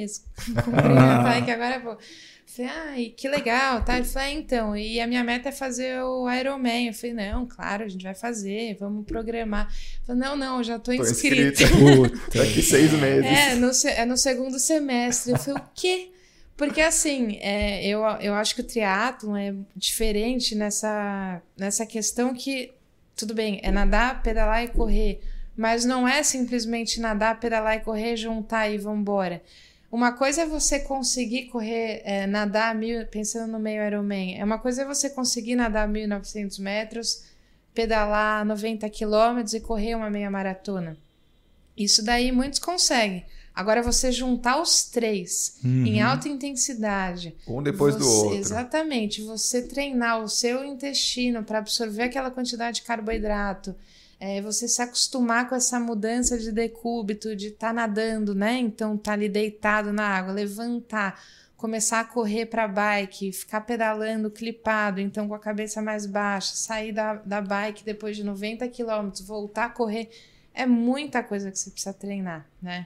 Comprei a bike, agora vou. Falei, ai, que legal, tá? Ele falou, então, e a minha meta é fazer o Ironman. Eu falei, não, claro, a gente vai fazer, vamos programar. Eu falei, não, eu já tô inscrita. Daqui 6 meses. No segundo semestre. Eu falei, o quê? Porque, assim, eu acho que o triatlon é diferente nessa questão que, tudo bem, é nadar, pedalar e correr, mas não é simplesmente nadar, pedalar e correr, juntar e vambora. Uma coisa é você conseguir correr, nadar pensando no meio Ironman. Uma coisa é você conseguir nadar 1.900 metros, pedalar 90 quilômetros e correr uma meia maratona. Isso daí muitos conseguem. Agora, você juntar os 3 em alta intensidade. Um depois do outro. Exatamente. Você treinar o seu intestino para absorver aquela quantidade de carboidrato. Você se acostumar com essa mudança de decúbito, de estar nadando, né? Então, tá ali deitado na água, levantar, começar a correr para a bike, ficar pedalando clipado, então com a cabeça mais baixa, sair da bike depois de 90 quilômetros, voltar a correr. É muita coisa que você precisa treinar, né?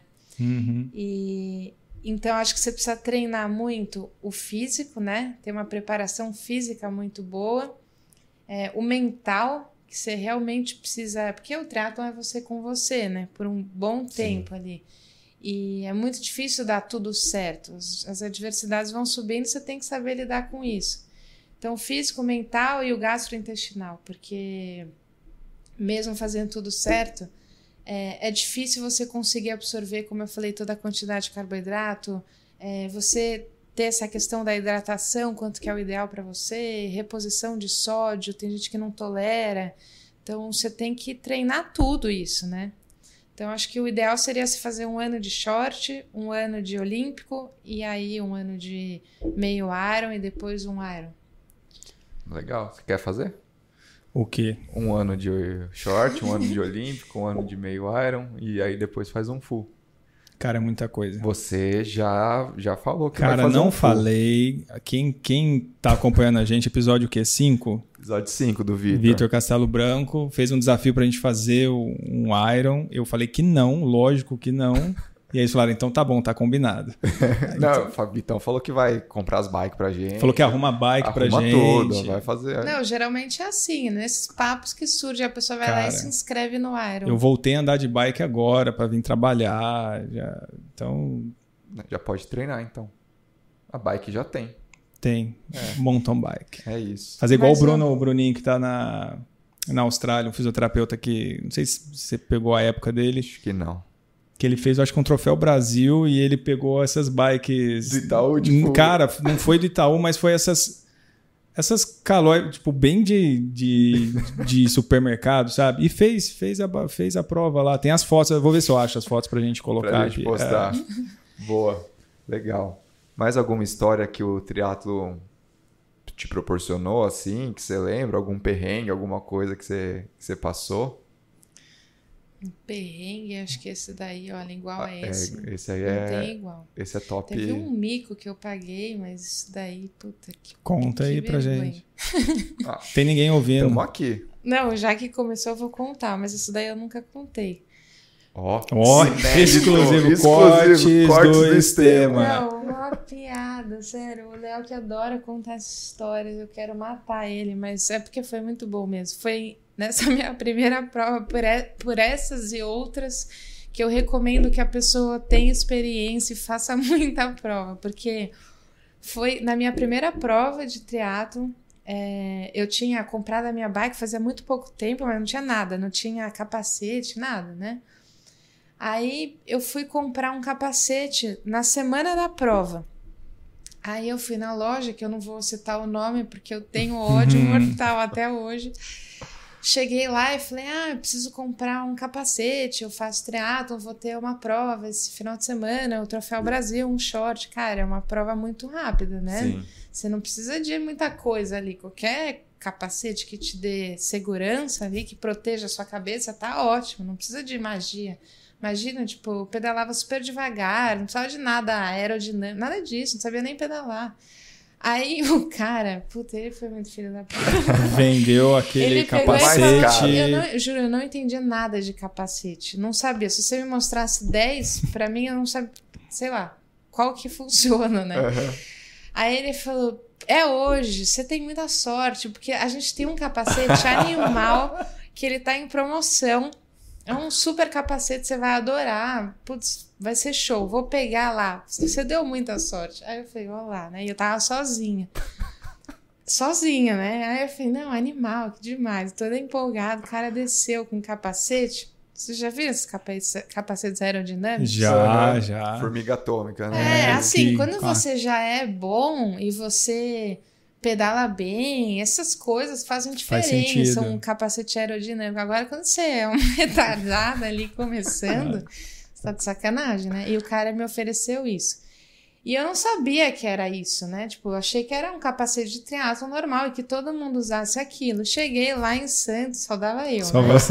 E então acho que você precisa treinar muito o físico, né? Ter uma preparação física muito boa, o mental, que você realmente precisa, porque o triatlon é você com você, né? Por um bom tempo ali. E é muito difícil dar tudo certo. As adversidades vão subindo, você tem que saber lidar com isso. Então, o físico, o mental e o gastrointestinal, porque mesmo fazendo tudo certo, é difícil você conseguir absorver, como eu falei, toda a quantidade de carboidrato, você ter essa questão da hidratação, quanto que é o ideal para você, reposição de sódio, tem gente que não tolera, então você tem que treinar tudo isso, né? Então acho que o ideal seria se fazer 1 ano de short, 1 ano de olímpico e aí 1 ano de meio Iron e depois um Iron. Legal, você quer fazer? O quê? 1 ano de short, 1 ano de olímpico, 1 ano de meio Iron e aí depois faz um full. Cara, é muita coisa. Você já falou que vai fazer um full. Cara, não full. falei. Quem tá acompanhando a gente, episódio o quê? 5? Episódio 5 do Vitor. Vitor Castelo Branco fez um desafio pra gente fazer um Iron. Eu falei que não, lógico que não. E aí eles falaram, então tá bom, tá combinado. Não, o Fabitão falou que vai comprar as bikes pra gente. Falou que arruma bike pra gente. Tudo, vai fazer. Não, geralmente é assim, nesses papos que surge, a pessoa vai lá e se inscreve no Iron. Eu voltei a andar de bike agora pra vir trabalhar. Então... Já pode treinar, então. A bike já tem. Tem. Mountain bike. É isso. Fazer igual o Bruninho que tá na Austrália, um fisioterapeuta que... Não sei se você pegou a época dele. Acho que não. Que ele fez, eu acho que um Troféu Brasil e ele pegou essas bikes... Do Itaú, tipo... Cara, não foi do Itaú, mas foi essas calóis, tipo, bem de supermercado, sabe? E fez a prova lá. Tem as fotos, eu vou ver se eu acho as fotos pra gente colocar pra gente aqui. Postar. Boa, legal. Mais alguma história que o triatlo te proporcionou, assim, que você lembra? Algum perrengue, alguma coisa que você passou? Um perrengue, acho que esse daí, olha, igual a esse. Esse aí não tem igual. Esse é top. Teve um mico que eu paguei, mas isso daí, puta que... Conta que aí pra vergonha. gente. Tem ninguém ouvindo. Estamos aqui. Não, já que começou eu vou contar, mas isso daí eu nunca contei. Ó, exclusivo, cortes do Estema. Não, uma piada, sério. O Léo que adora contar essas histórias, eu quero matar ele, mas é porque foi muito bom mesmo. Foi nessa minha primeira prova, por essas e outras, que eu recomendo que a pessoa tenha experiência e faça muita prova, porque foi na minha primeira prova de triatlon. Eu tinha comprado a minha bike fazia muito pouco tempo, mas não tinha nada, não tinha capacete, nada, né? Aí eu fui comprar um capacete na semana da prova. Aí eu fui na loja, que eu não vou citar o nome, porque eu tenho ódio mortal até hoje. Cheguei lá e falei, eu preciso comprar um capacete, eu faço triatlon, vou ter uma prova esse final de semana, o Troféu Brasil, um short. Cara, é uma prova muito rápida, né? Sim. Você não precisa de muita coisa ali, qualquer capacete que te dê segurança ali, que proteja a sua cabeça, tá ótimo, não precisa de magia. Imagina, tipo, eu pedalava super devagar, não precisava de nada aerodinâmico, nada disso, não sabia nem pedalar. Aí o cara, puta, ele foi muito filho da puta. Vendeu aquele capacete. Eu não entendia nada de capacete, não sabia. Se você me mostrasse 10, pra mim eu não sabia, sei lá, qual que funciona, né? Aí ele falou, é hoje, você tem muita sorte, porque a gente tem um capacete animal que ele tá em promoção. É um super capacete, você vai adorar. Putz, vai ser show, vou pegar lá. Você deu muita sorte. Aí eu falei, vou lá, né? E eu tava sozinha. Sozinha, né? Aí eu falei, não, animal, que demais. Toda empolgada, o cara desceu com capacete. Você já viu esses capacetes aerodinâmicos? Já. Formiga atômica, né? Assim, quando você já é bom e você pedala bem, essas coisas fazem diferença, um capacete aerodinâmico. Agora, quando você é uma retardada ali começando, você tá de sacanagem, né? E o cara me ofereceu isso. E eu não sabia que era isso, né? Tipo, eu achei que era um capacete de triatlon normal e que todo mundo usasse aquilo. Cheguei lá em Santos, só dava eu. Só você.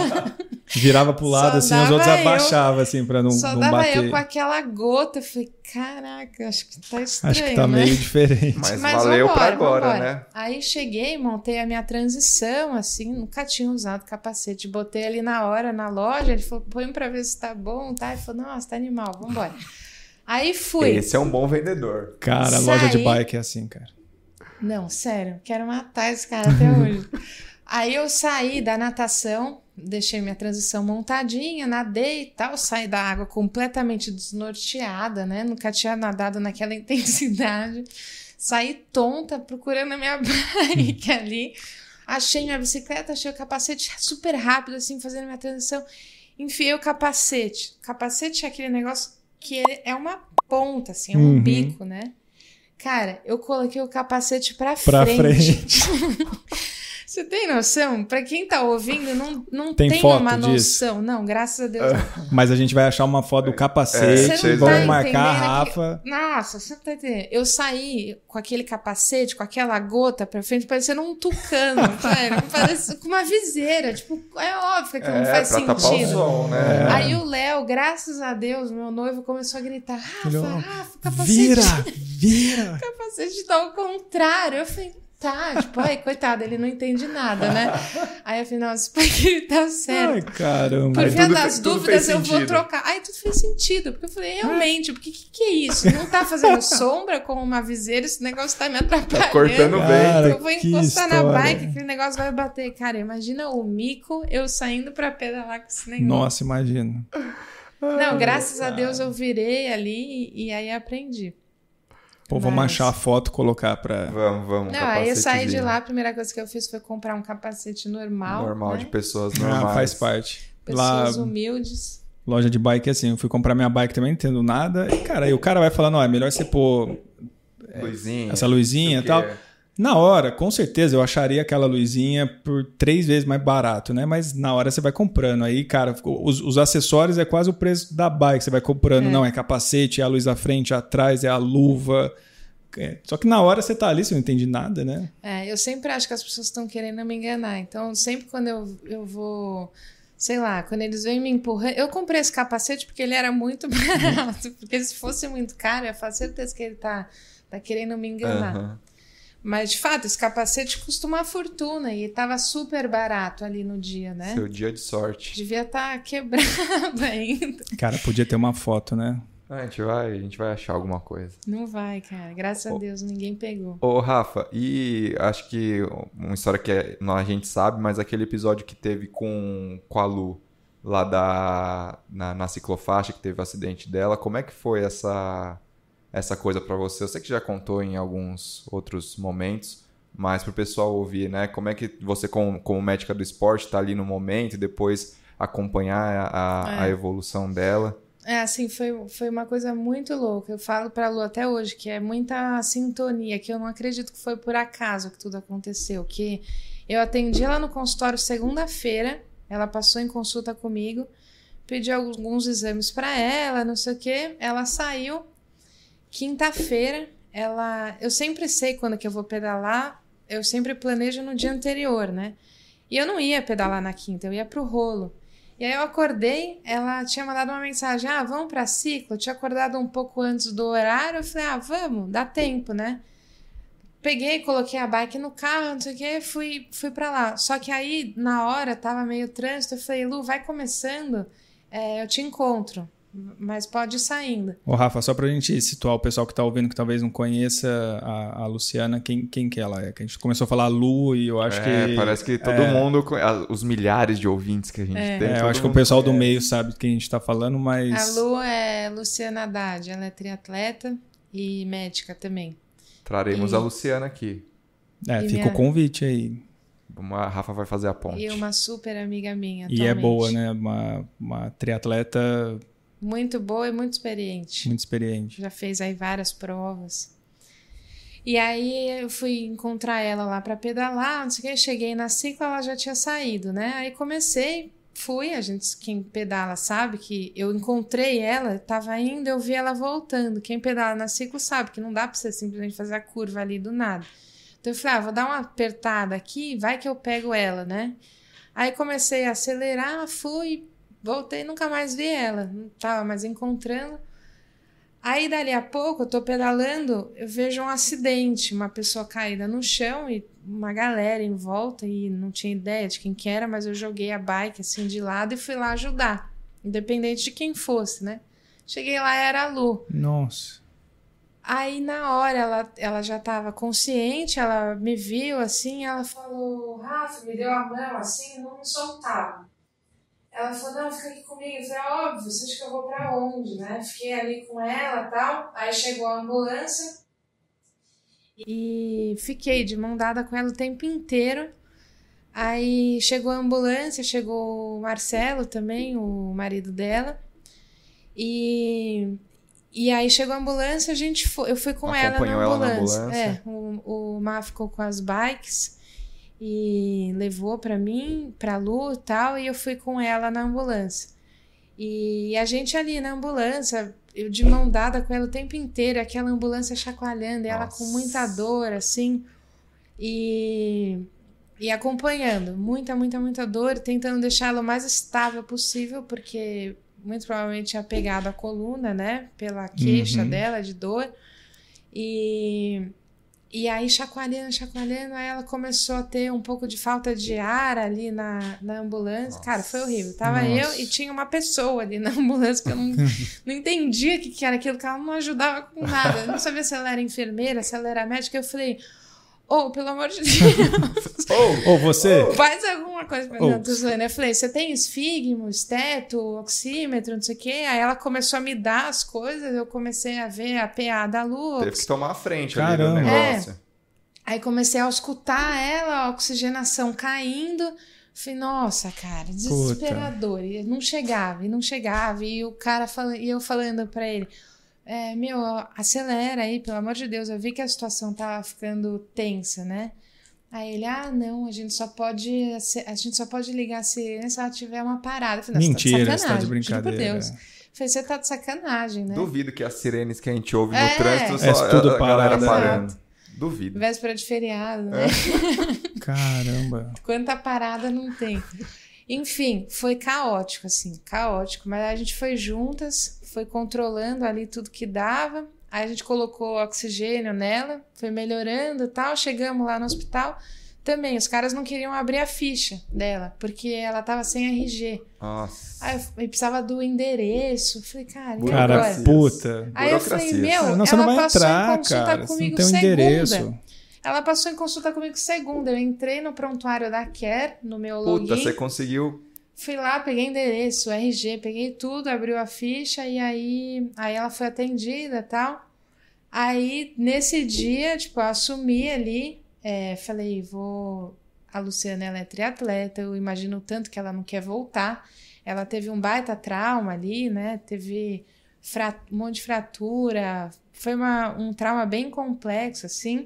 Virava pro lado, assim, os outros abaixavam, assim, pra não bater. Só dava eu com aquela gota. Eu falei, caraca, acho que tá estranho, acho que tá meio diferente. Mas valeu pra agora, né? Aí cheguei, montei a minha transição, assim, nunca tinha usado capacete. Botei ali na hora, na loja, ele falou, põe pra ver se tá bom, tá? Ele falou, nossa, tá animal, vambora. Aí fui. Esse é um bom vendedor. Cara, a loja de bike é assim, cara. Não, sério, quero matar esse cara até hoje. Aí eu saí da natação, deixei minha transição montadinha, nadei e tal, saí da água completamente desnorteada, né? Nunca tinha nadado naquela intensidade. Saí tonta, procurando a minha bike ali. Achei minha bicicleta, achei o capacete super rápido, assim, fazendo minha transição. Enfiei o capacete. O capacete é aquele negócio que ele é uma ponta, assim, é um bico, né? Cara, eu coloquei o capacete pra frente. Você tem noção? Pra quem tá ouvindo, não tem uma noção. Disso? Não, graças a Deus. Mas a gente vai achar uma foto do capacete, vamos marcar a Rafa. Nossa, você não tá entendendo. Eu saí com aquele capacete, com aquela gota pra frente, parecendo um tucano, com uma viseira. Tipo, é óbvio que não faz sentido. Tapar o sol, né? Aí o Léo, graças a Deus, meu noivo, começou a gritar, Rafa, o capacete... Vira! O capacete tá ao contrário. Eu falei... Tá, tipo, ai, coitado, ele não entende nada, né? Aí eu falei, nossa, porque ele tá certo. Ai, caramba. Por via das dúvidas, eu vou trocar. Aí tudo fez sentido, porque eu falei, realmente, porque que é isso? Não tá fazendo sombra com uma viseira, esse negócio tá me atrapalhando. Tá cortando bem. Eu vou encostar na bike, aquele negócio vai bater. Cara, imagina o mico, eu saindo pra pedalar com esse negócio. Nossa, imagina. Não, graças a Deus eu virei ali e aí aprendi. Pô, vamos achar a foto e colocar pra... Vamos. Não, aí eu saí de lá, a primeira coisa que eu fiz foi comprar um capacete normal. Normal, né? De pessoas normais. normais. Faz parte. Pessoas humildes. Loja de bike é assim, eu fui comprar minha bike também, não entendo nada. E, cara, aí o cara vai falando, ó, é melhor você pôr essa luzinha e tal. Na hora, com certeza, eu acharia aquela luzinha por 3 vezes mais barato, né? Mas na hora você vai comprando. Aí, cara, os acessórios é quase o preço da bike. Você vai comprando, não, é capacete, é a luz da frente, atrás, é a luva. Só que na hora você tá ali, você não entende nada, né? Eu sempre acho que as pessoas estão querendo me enganar. Então, sempre quando eu vou... Sei lá, quando eles vêm me empurrando... Eu comprei esse capacete porque ele era muito barato. Porque se fosse muito caro, eu faço certeza que ele tá querendo me enganar. Mas, de fato, esse capacete custa uma fortuna e tava super barato ali no dia, né? Seu dia de sorte. Devia estar quebrado ainda. Cara, podia ter uma foto, né? A gente vai achar alguma coisa. Não vai, cara. Graças a Deus, ninguém pegou. Ô, Rafa, e acho que uma história que a gente sabe, mas aquele episódio que teve com a Lu, lá na ciclofaixa, que teve o acidente dela, como é que foi essa coisa pra você? Eu sei que já contou em alguns outros momentos, mas pro pessoal ouvir, né? Como é que você, como médica do esporte, tá ali no momento e depois acompanhar a evolução dela? Assim, foi uma coisa muito louca. Eu falo pra Lu até hoje que é muita sintonia, que eu não acredito que foi por acaso que tudo aconteceu. Que eu atendi ela no consultório segunda-feira, ela passou em consulta comigo, pedi alguns exames pra ela, não sei o quê, ela saiu. Quinta-feira, eu sempre sei quando que eu vou pedalar, eu sempre planejo no dia anterior, né? E eu não ia pedalar na quinta, eu ia pro rolo. E aí eu acordei, ela tinha mandado uma mensagem, vamos pra ciclo? Eu tinha acordado um pouco antes do horário, eu falei, vamos, dá tempo, né? Peguei, coloquei a bike no carro, não sei o que, fui pra lá. Só que aí, na hora, tava meio trânsito, eu falei, Lu, vai começando, eu te encontro. mas pode ir saindo. Ô, Rafa, só pra gente situar o pessoal que tá ouvindo, que talvez não conheça a Luciana, quem que ela é? Que a gente começou a falar Lu e eu acho que... Parece que todo mundo, os milhares de ouvintes que a gente tem. Eu acho que o pessoal do meio sabe quem a gente tá falando, mas... A Lu é Luciana Haddad, ela é triatleta e médica também. Traremos a Luciana aqui. Fica o convite aí. A Rafa vai fazer a ponte. E uma super amiga minha atualmente. E é boa, né? Uma triatleta... Muito boa e muito experiente. Muito experiente. Já fez aí várias provas. E aí eu fui encontrar ela lá para pedalar, não sei o que, cheguei na cicla, ela já tinha saído, né? Aí fui, quem pedala sabe que eu encontrei ela, tava indo, eu vi ela voltando. Quem pedala na ciclo sabe que não dá para você simplesmente fazer a curva ali do nada. Então eu falei, vou dar uma apertada aqui, vai que eu pego ela, né? Aí comecei a acelerar, fui, voltei, nunca mais vi ela, não tava mais encontrando. Aí, dali a pouco, eu tô pedalando, eu vejo um acidente, uma pessoa caída no chão e uma galera em volta e não tinha ideia de quem que era, mas eu joguei a bike assim de lado e fui lá ajudar, independente de quem fosse, né? Cheguei lá, era a Lu. Nossa. Aí, na hora, ela já tava consciente, ela me viu assim, ela falou, Rafa, me deu a mão assim, não me soltava. Ela falou, não, fica aqui comigo. Eu falei, óbvio, você acha que eu vou pra onde, né? Fiquei ali com ela e tal. Aí chegou a ambulância e fiquei de mão dada com ela o tempo inteiro. Aí chegou a ambulância, chegou o Marcelo também, o marido dela. E aí chegou a ambulância, eu fui com ela na ambulância. O Má ficou com as bikes e levou pra mim, pra Lu e tal, e eu fui com ela na ambulância. E a gente ali na ambulância, eu de mão dada com ela o tempo inteiro, aquela ambulância chacoalhando, ela com muita dor, assim, e acompanhando, muita dor, tentando deixar ela o mais estável possível, porque muito provavelmente tinha pegado a coluna, né, pela queixa dela de dor, e aí, chacoalhando, aí ela começou a ter um pouco de falta de ar ali na ambulância. Nossa. Cara, foi horrível. Tava eu e tinha uma pessoa ali na ambulância que eu não entendia o que era aquilo, que ela não ajudava com nada. Eu não sabia se ela era enfermeira, se ela era médica. Eu falei, pelo amor de Deus. Você? Faz alguma coisa pra mim. Eu falei, você tem esfigmo, esteto, oxímetro, não sei o quê. Aí ela começou a me dar as coisas, eu comecei a ver a PA da Lu. Teve que tomar a frente ali do negócio. Aí comecei a escutar ela, a oxigenação caindo. Falei, nossa, cara, desesperador. E não chegava. E o cara eu falando pra ele, acelera aí, pelo amor de Deus. Eu vi que a situação tava ficando tensa, né? Aí ele, não, a gente só pode ligar se ela tiver uma parada. Eu falei, mentira, você tá de brincadeira. Por Deus. Eu falei, você tá de sacanagem, né? Duvido que as sirenes que a gente ouve no trânsito só tudo a galera parado. parando. Duvido. Véspera de feriado, né? Caramba. Quanta parada não tem. Enfim, foi caótico, mas a gente foi juntas, foi controlando ali tudo que dava. Aí a gente colocou oxigênio nela, foi melhorando e tal. Chegamos lá no hospital. Também, os caras não queriam abrir a ficha dela, porque ela tava sem RG. Nossa. Aí eu precisava do endereço. Falei, cara, e cara, agora? puta. Aí eu falei, não, você não vai entrar, cara. Você não tem um endereço. Ela passou em consulta comigo segunda. Eu entrei no prontuário da Care, no meu login. Puta, você conseguiu... Fui lá, peguei endereço, RG, peguei tudo, abriu a ficha e aí ela foi atendida e tal. Aí, nesse dia, eu assumi ali, falei, a Luciana, ela é triatleta, eu imagino o tanto que ela não quer voltar. Ela teve um baita trauma ali, né? Teve um monte de fratura, foi um trauma bem complexo, assim.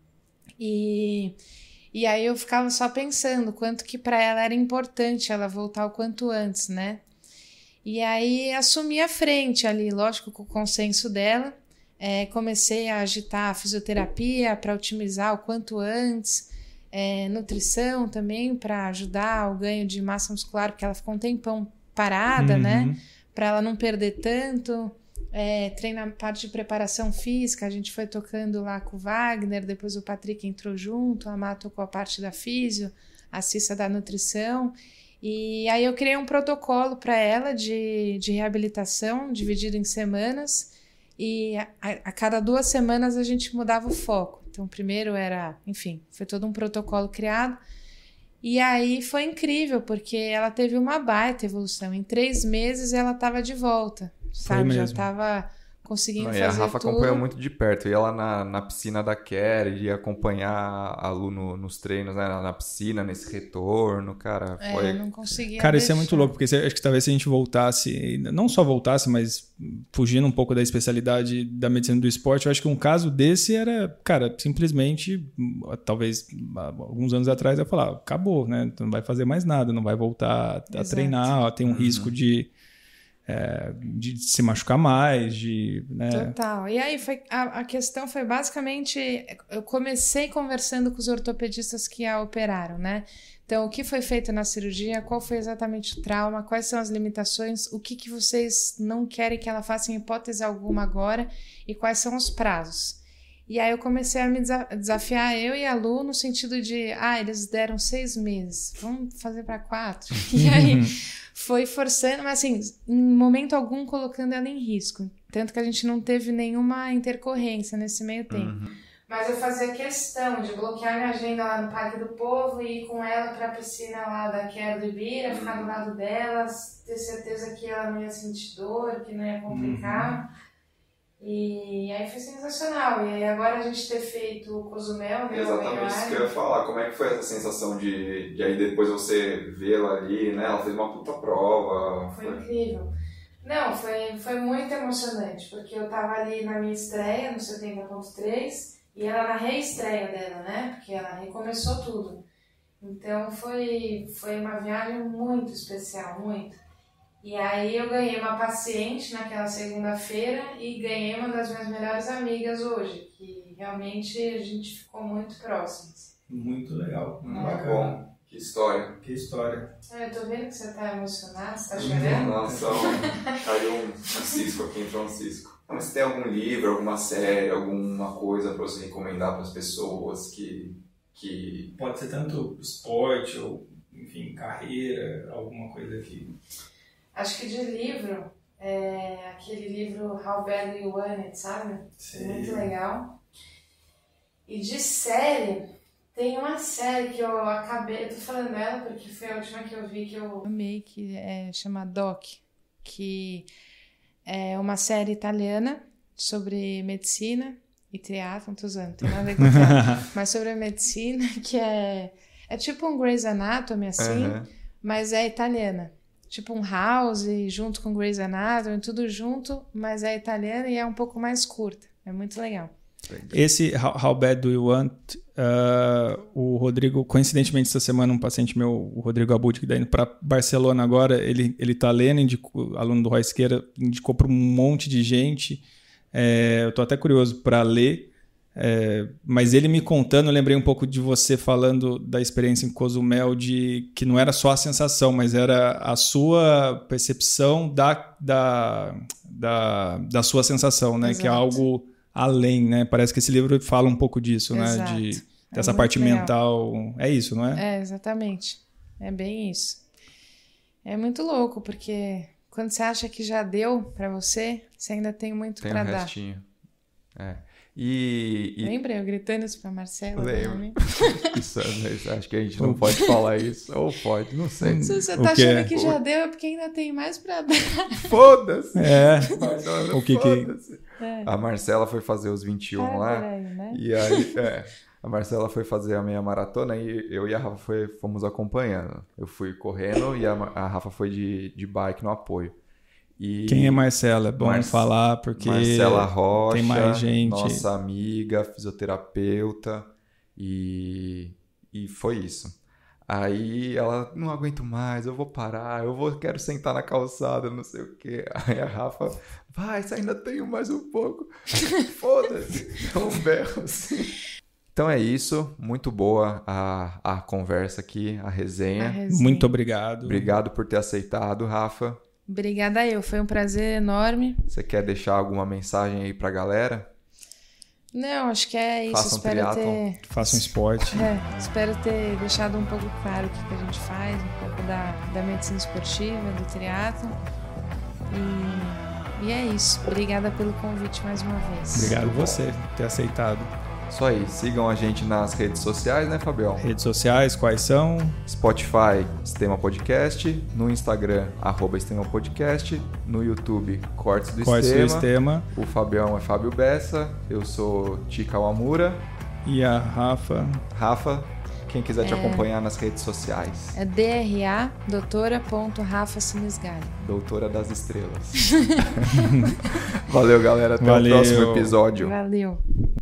E aí eu ficava só pensando quanto que para ela era importante ela voltar o quanto antes, né? E aí assumi a frente ali, lógico, com o consenso dela. Comecei a agitar a fisioterapia para otimizar o quanto antes, nutrição também para ajudar o ganho de massa muscular, porque ela ficou um tempão parada, né? Para ela não perder tanto. Treina parte de preparação física, a gente foi tocando lá com o Wagner, depois o Patrick entrou junto, a Má tocou a parte da físio, a Cissa da nutrição, E aí eu criei um protocolo para ela de reabilitação, dividido em semanas, e a cada 2 semanas a gente mudava o foco. Então, primeiro era, enfim, foi todo um protocolo criado. E aí foi incrível, porque ela teve uma baita evolução. Em 3 meses ela estava de volta, sabe? Já estava conseguindo fazer tudo. E a Rafa acompanhou muito de perto. Ia lá na piscina da Kerry, ia acompanhar a Lu nos treinos, né? Na piscina, nesse retorno, cara. Eu não conseguia Cara, deixar. isso é muito louco, porque acho que talvez se a gente voltasse, não só voltasse, mas fugindo um pouco da especialidade da medicina do esporte, eu acho que um caso desse era, cara, simplesmente, talvez alguns anos atrás eu ia falar, acabou, né? Tu não vai fazer mais nada, não vai voltar a treinar, tem um risco de se machucar mais, né? Total. E aí a questão foi basicamente, eu comecei conversando com os ortopedistas que a operaram, né? Então, o que foi feito na cirurgia, qual foi exatamente o trauma, quais são as limitações, o que vocês não querem que ela faça em hipótese alguma agora e quais são os prazos. E aí eu comecei a me desafiar, eu e a Lu, no sentido de, eles deram 6 meses, vamos fazer para 4. E aí foi forçando, mas assim, em momento algum colocando ela em risco. Tanto que a gente não teve nenhuma intercorrência nesse meio tempo. Mas eu fazia questão de bloquear minha agenda lá no Parque do Povo e ir com ela para a piscina lá da Quero do Ibira, ficar do lado delas, ter certeza que ela não ia sentir dor, que não ia complicar. E aí foi sensacional. E aí agora a gente ter feito o Cozumel... Exatamente isso que eu ia falar. Como é que foi essa sensação de aí depois você vê-la ali, né? Ela fez uma puta prova. Foi incrível. Não, foi muito emocionante, porque eu tava ali na minha estreia, no 70.3, e ela na reestreia dela, né? Porque ela recomeçou tudo. Então foi uma viagem muito especial, muito. E aí eu ganhei uma paciente naquela segunda-feira e ganhei uma das minhas melhores amigas hoje, que realmente a gente ficou muito próximas. Muito legal, muito bacana. Bom, que história. Que história. Eu tô vendo que você tá emocionado, você tá chorando? Nossa, caiu um cisco aqui, entrou um cisco. Mas você tem algum livro, alguma série, alguma coisa para você recomendar para as pessoas que... Pode ser tanto esporte ou, enfim, carreira, alguma coisa que... Acho que de livro, aquele livro How Bad You Want It, sabe? Sim. Muito legal. E de série, tem uma série que eu acabei... Eu tô falando dela porque foi a última que eu vi que eu amei, que chama Doc, que é uma série italiana sobre medicina e teatro, não tô usando, não tem nada a ver com teatro, mas sobre a medicina, que é tipo um Grey's Anatomy, assim, mas é italiana. Tipo um House, junto com Grey's Anatomy, tudo junto, mas é italiana e é um pouco mais curta. É muito legal. Esse How Bad Do You Want, o Rodrigo, coincidentemente essa semana um paciente meu, o Rodrigo Abud, que está indo para Barcelona agora, ele tá lendo, aluno do Roy Esqueira, indicou para um monte de gente. Eu tô até curioso para ler. Mas ele me contando, eu lembrei um pouco de você falando da experiência em Cozumel, de que não era só a sensação, mas era a sua percepção da sua sensação, né? Exato. Que é algo além, né? Parece que esse livro fala um pouco disso, exato. Né? Dessa parte legal. Mental. É isso, não é? Exatamente. É bem isso. É muito louco, porque quando você acha que já deu pra você, você ainda tem muito pra dar. Restinho. Lembra eu gritando isso pra Marcela? Lembro. Acho que a gente não pode falar isso. Ou pode, não sei. Se você tá achando que já deu, é porque ainda tem mais pra dar. Foda-se! O que foda-se. A Marcela foi fazer os 21 lá. Aí, né? E aí, a Marcela foi fazer a meia maratona e eu e a Rafa fomos acompanhando. Eu fui correndo e a Rafa foi de bike no apoio. Quem é Marcela? É bom falar porque Marcela Rocha, tem mais gente. Nossa amiga, fisioterapeuta, e foi isso. Aí ela, não aguento mais, eu vou parar, quero sentar na calçada, não sei o quê. Aí a Rafa, vai, ainda tenho mais um pouco. Foda-se, é um berro assim. Então é isso, muito boa a conversa aqui, a resenha. Muito obrigado. Obrigado por ter aceitado, Rafa. Obrigada foi um prazer enorme. Você quer deixar alguma mensagem aí pra galera? Não, acho que é isso. Façam triatlon. Faça um esporte. Espero ter deixado um pouco claro o que a gente faz, um pouco da medicina esportiva, do triatlon. E é isso. Obrigada pelo convite mais uma vez. Obrigado você por ter aceitado. Isso aí, sigam a gente nas redes sociais, né, Fabião? Redes sociais, quais são? Spotify, Extrema Podcast, no Instagram, @Extrema Podcast, no YouTube, Cortes do Extrema. O Fabião é Fábio Bessa, eu sou Tika Wamura. E a Rafa? Rafa, quem quiser te acompanhar nas redes sociais. É DRA, doutora.Rafa Sinisgali. Doutora das Estrelas. Valeu, galera. Até o próximo episódio. Valeu.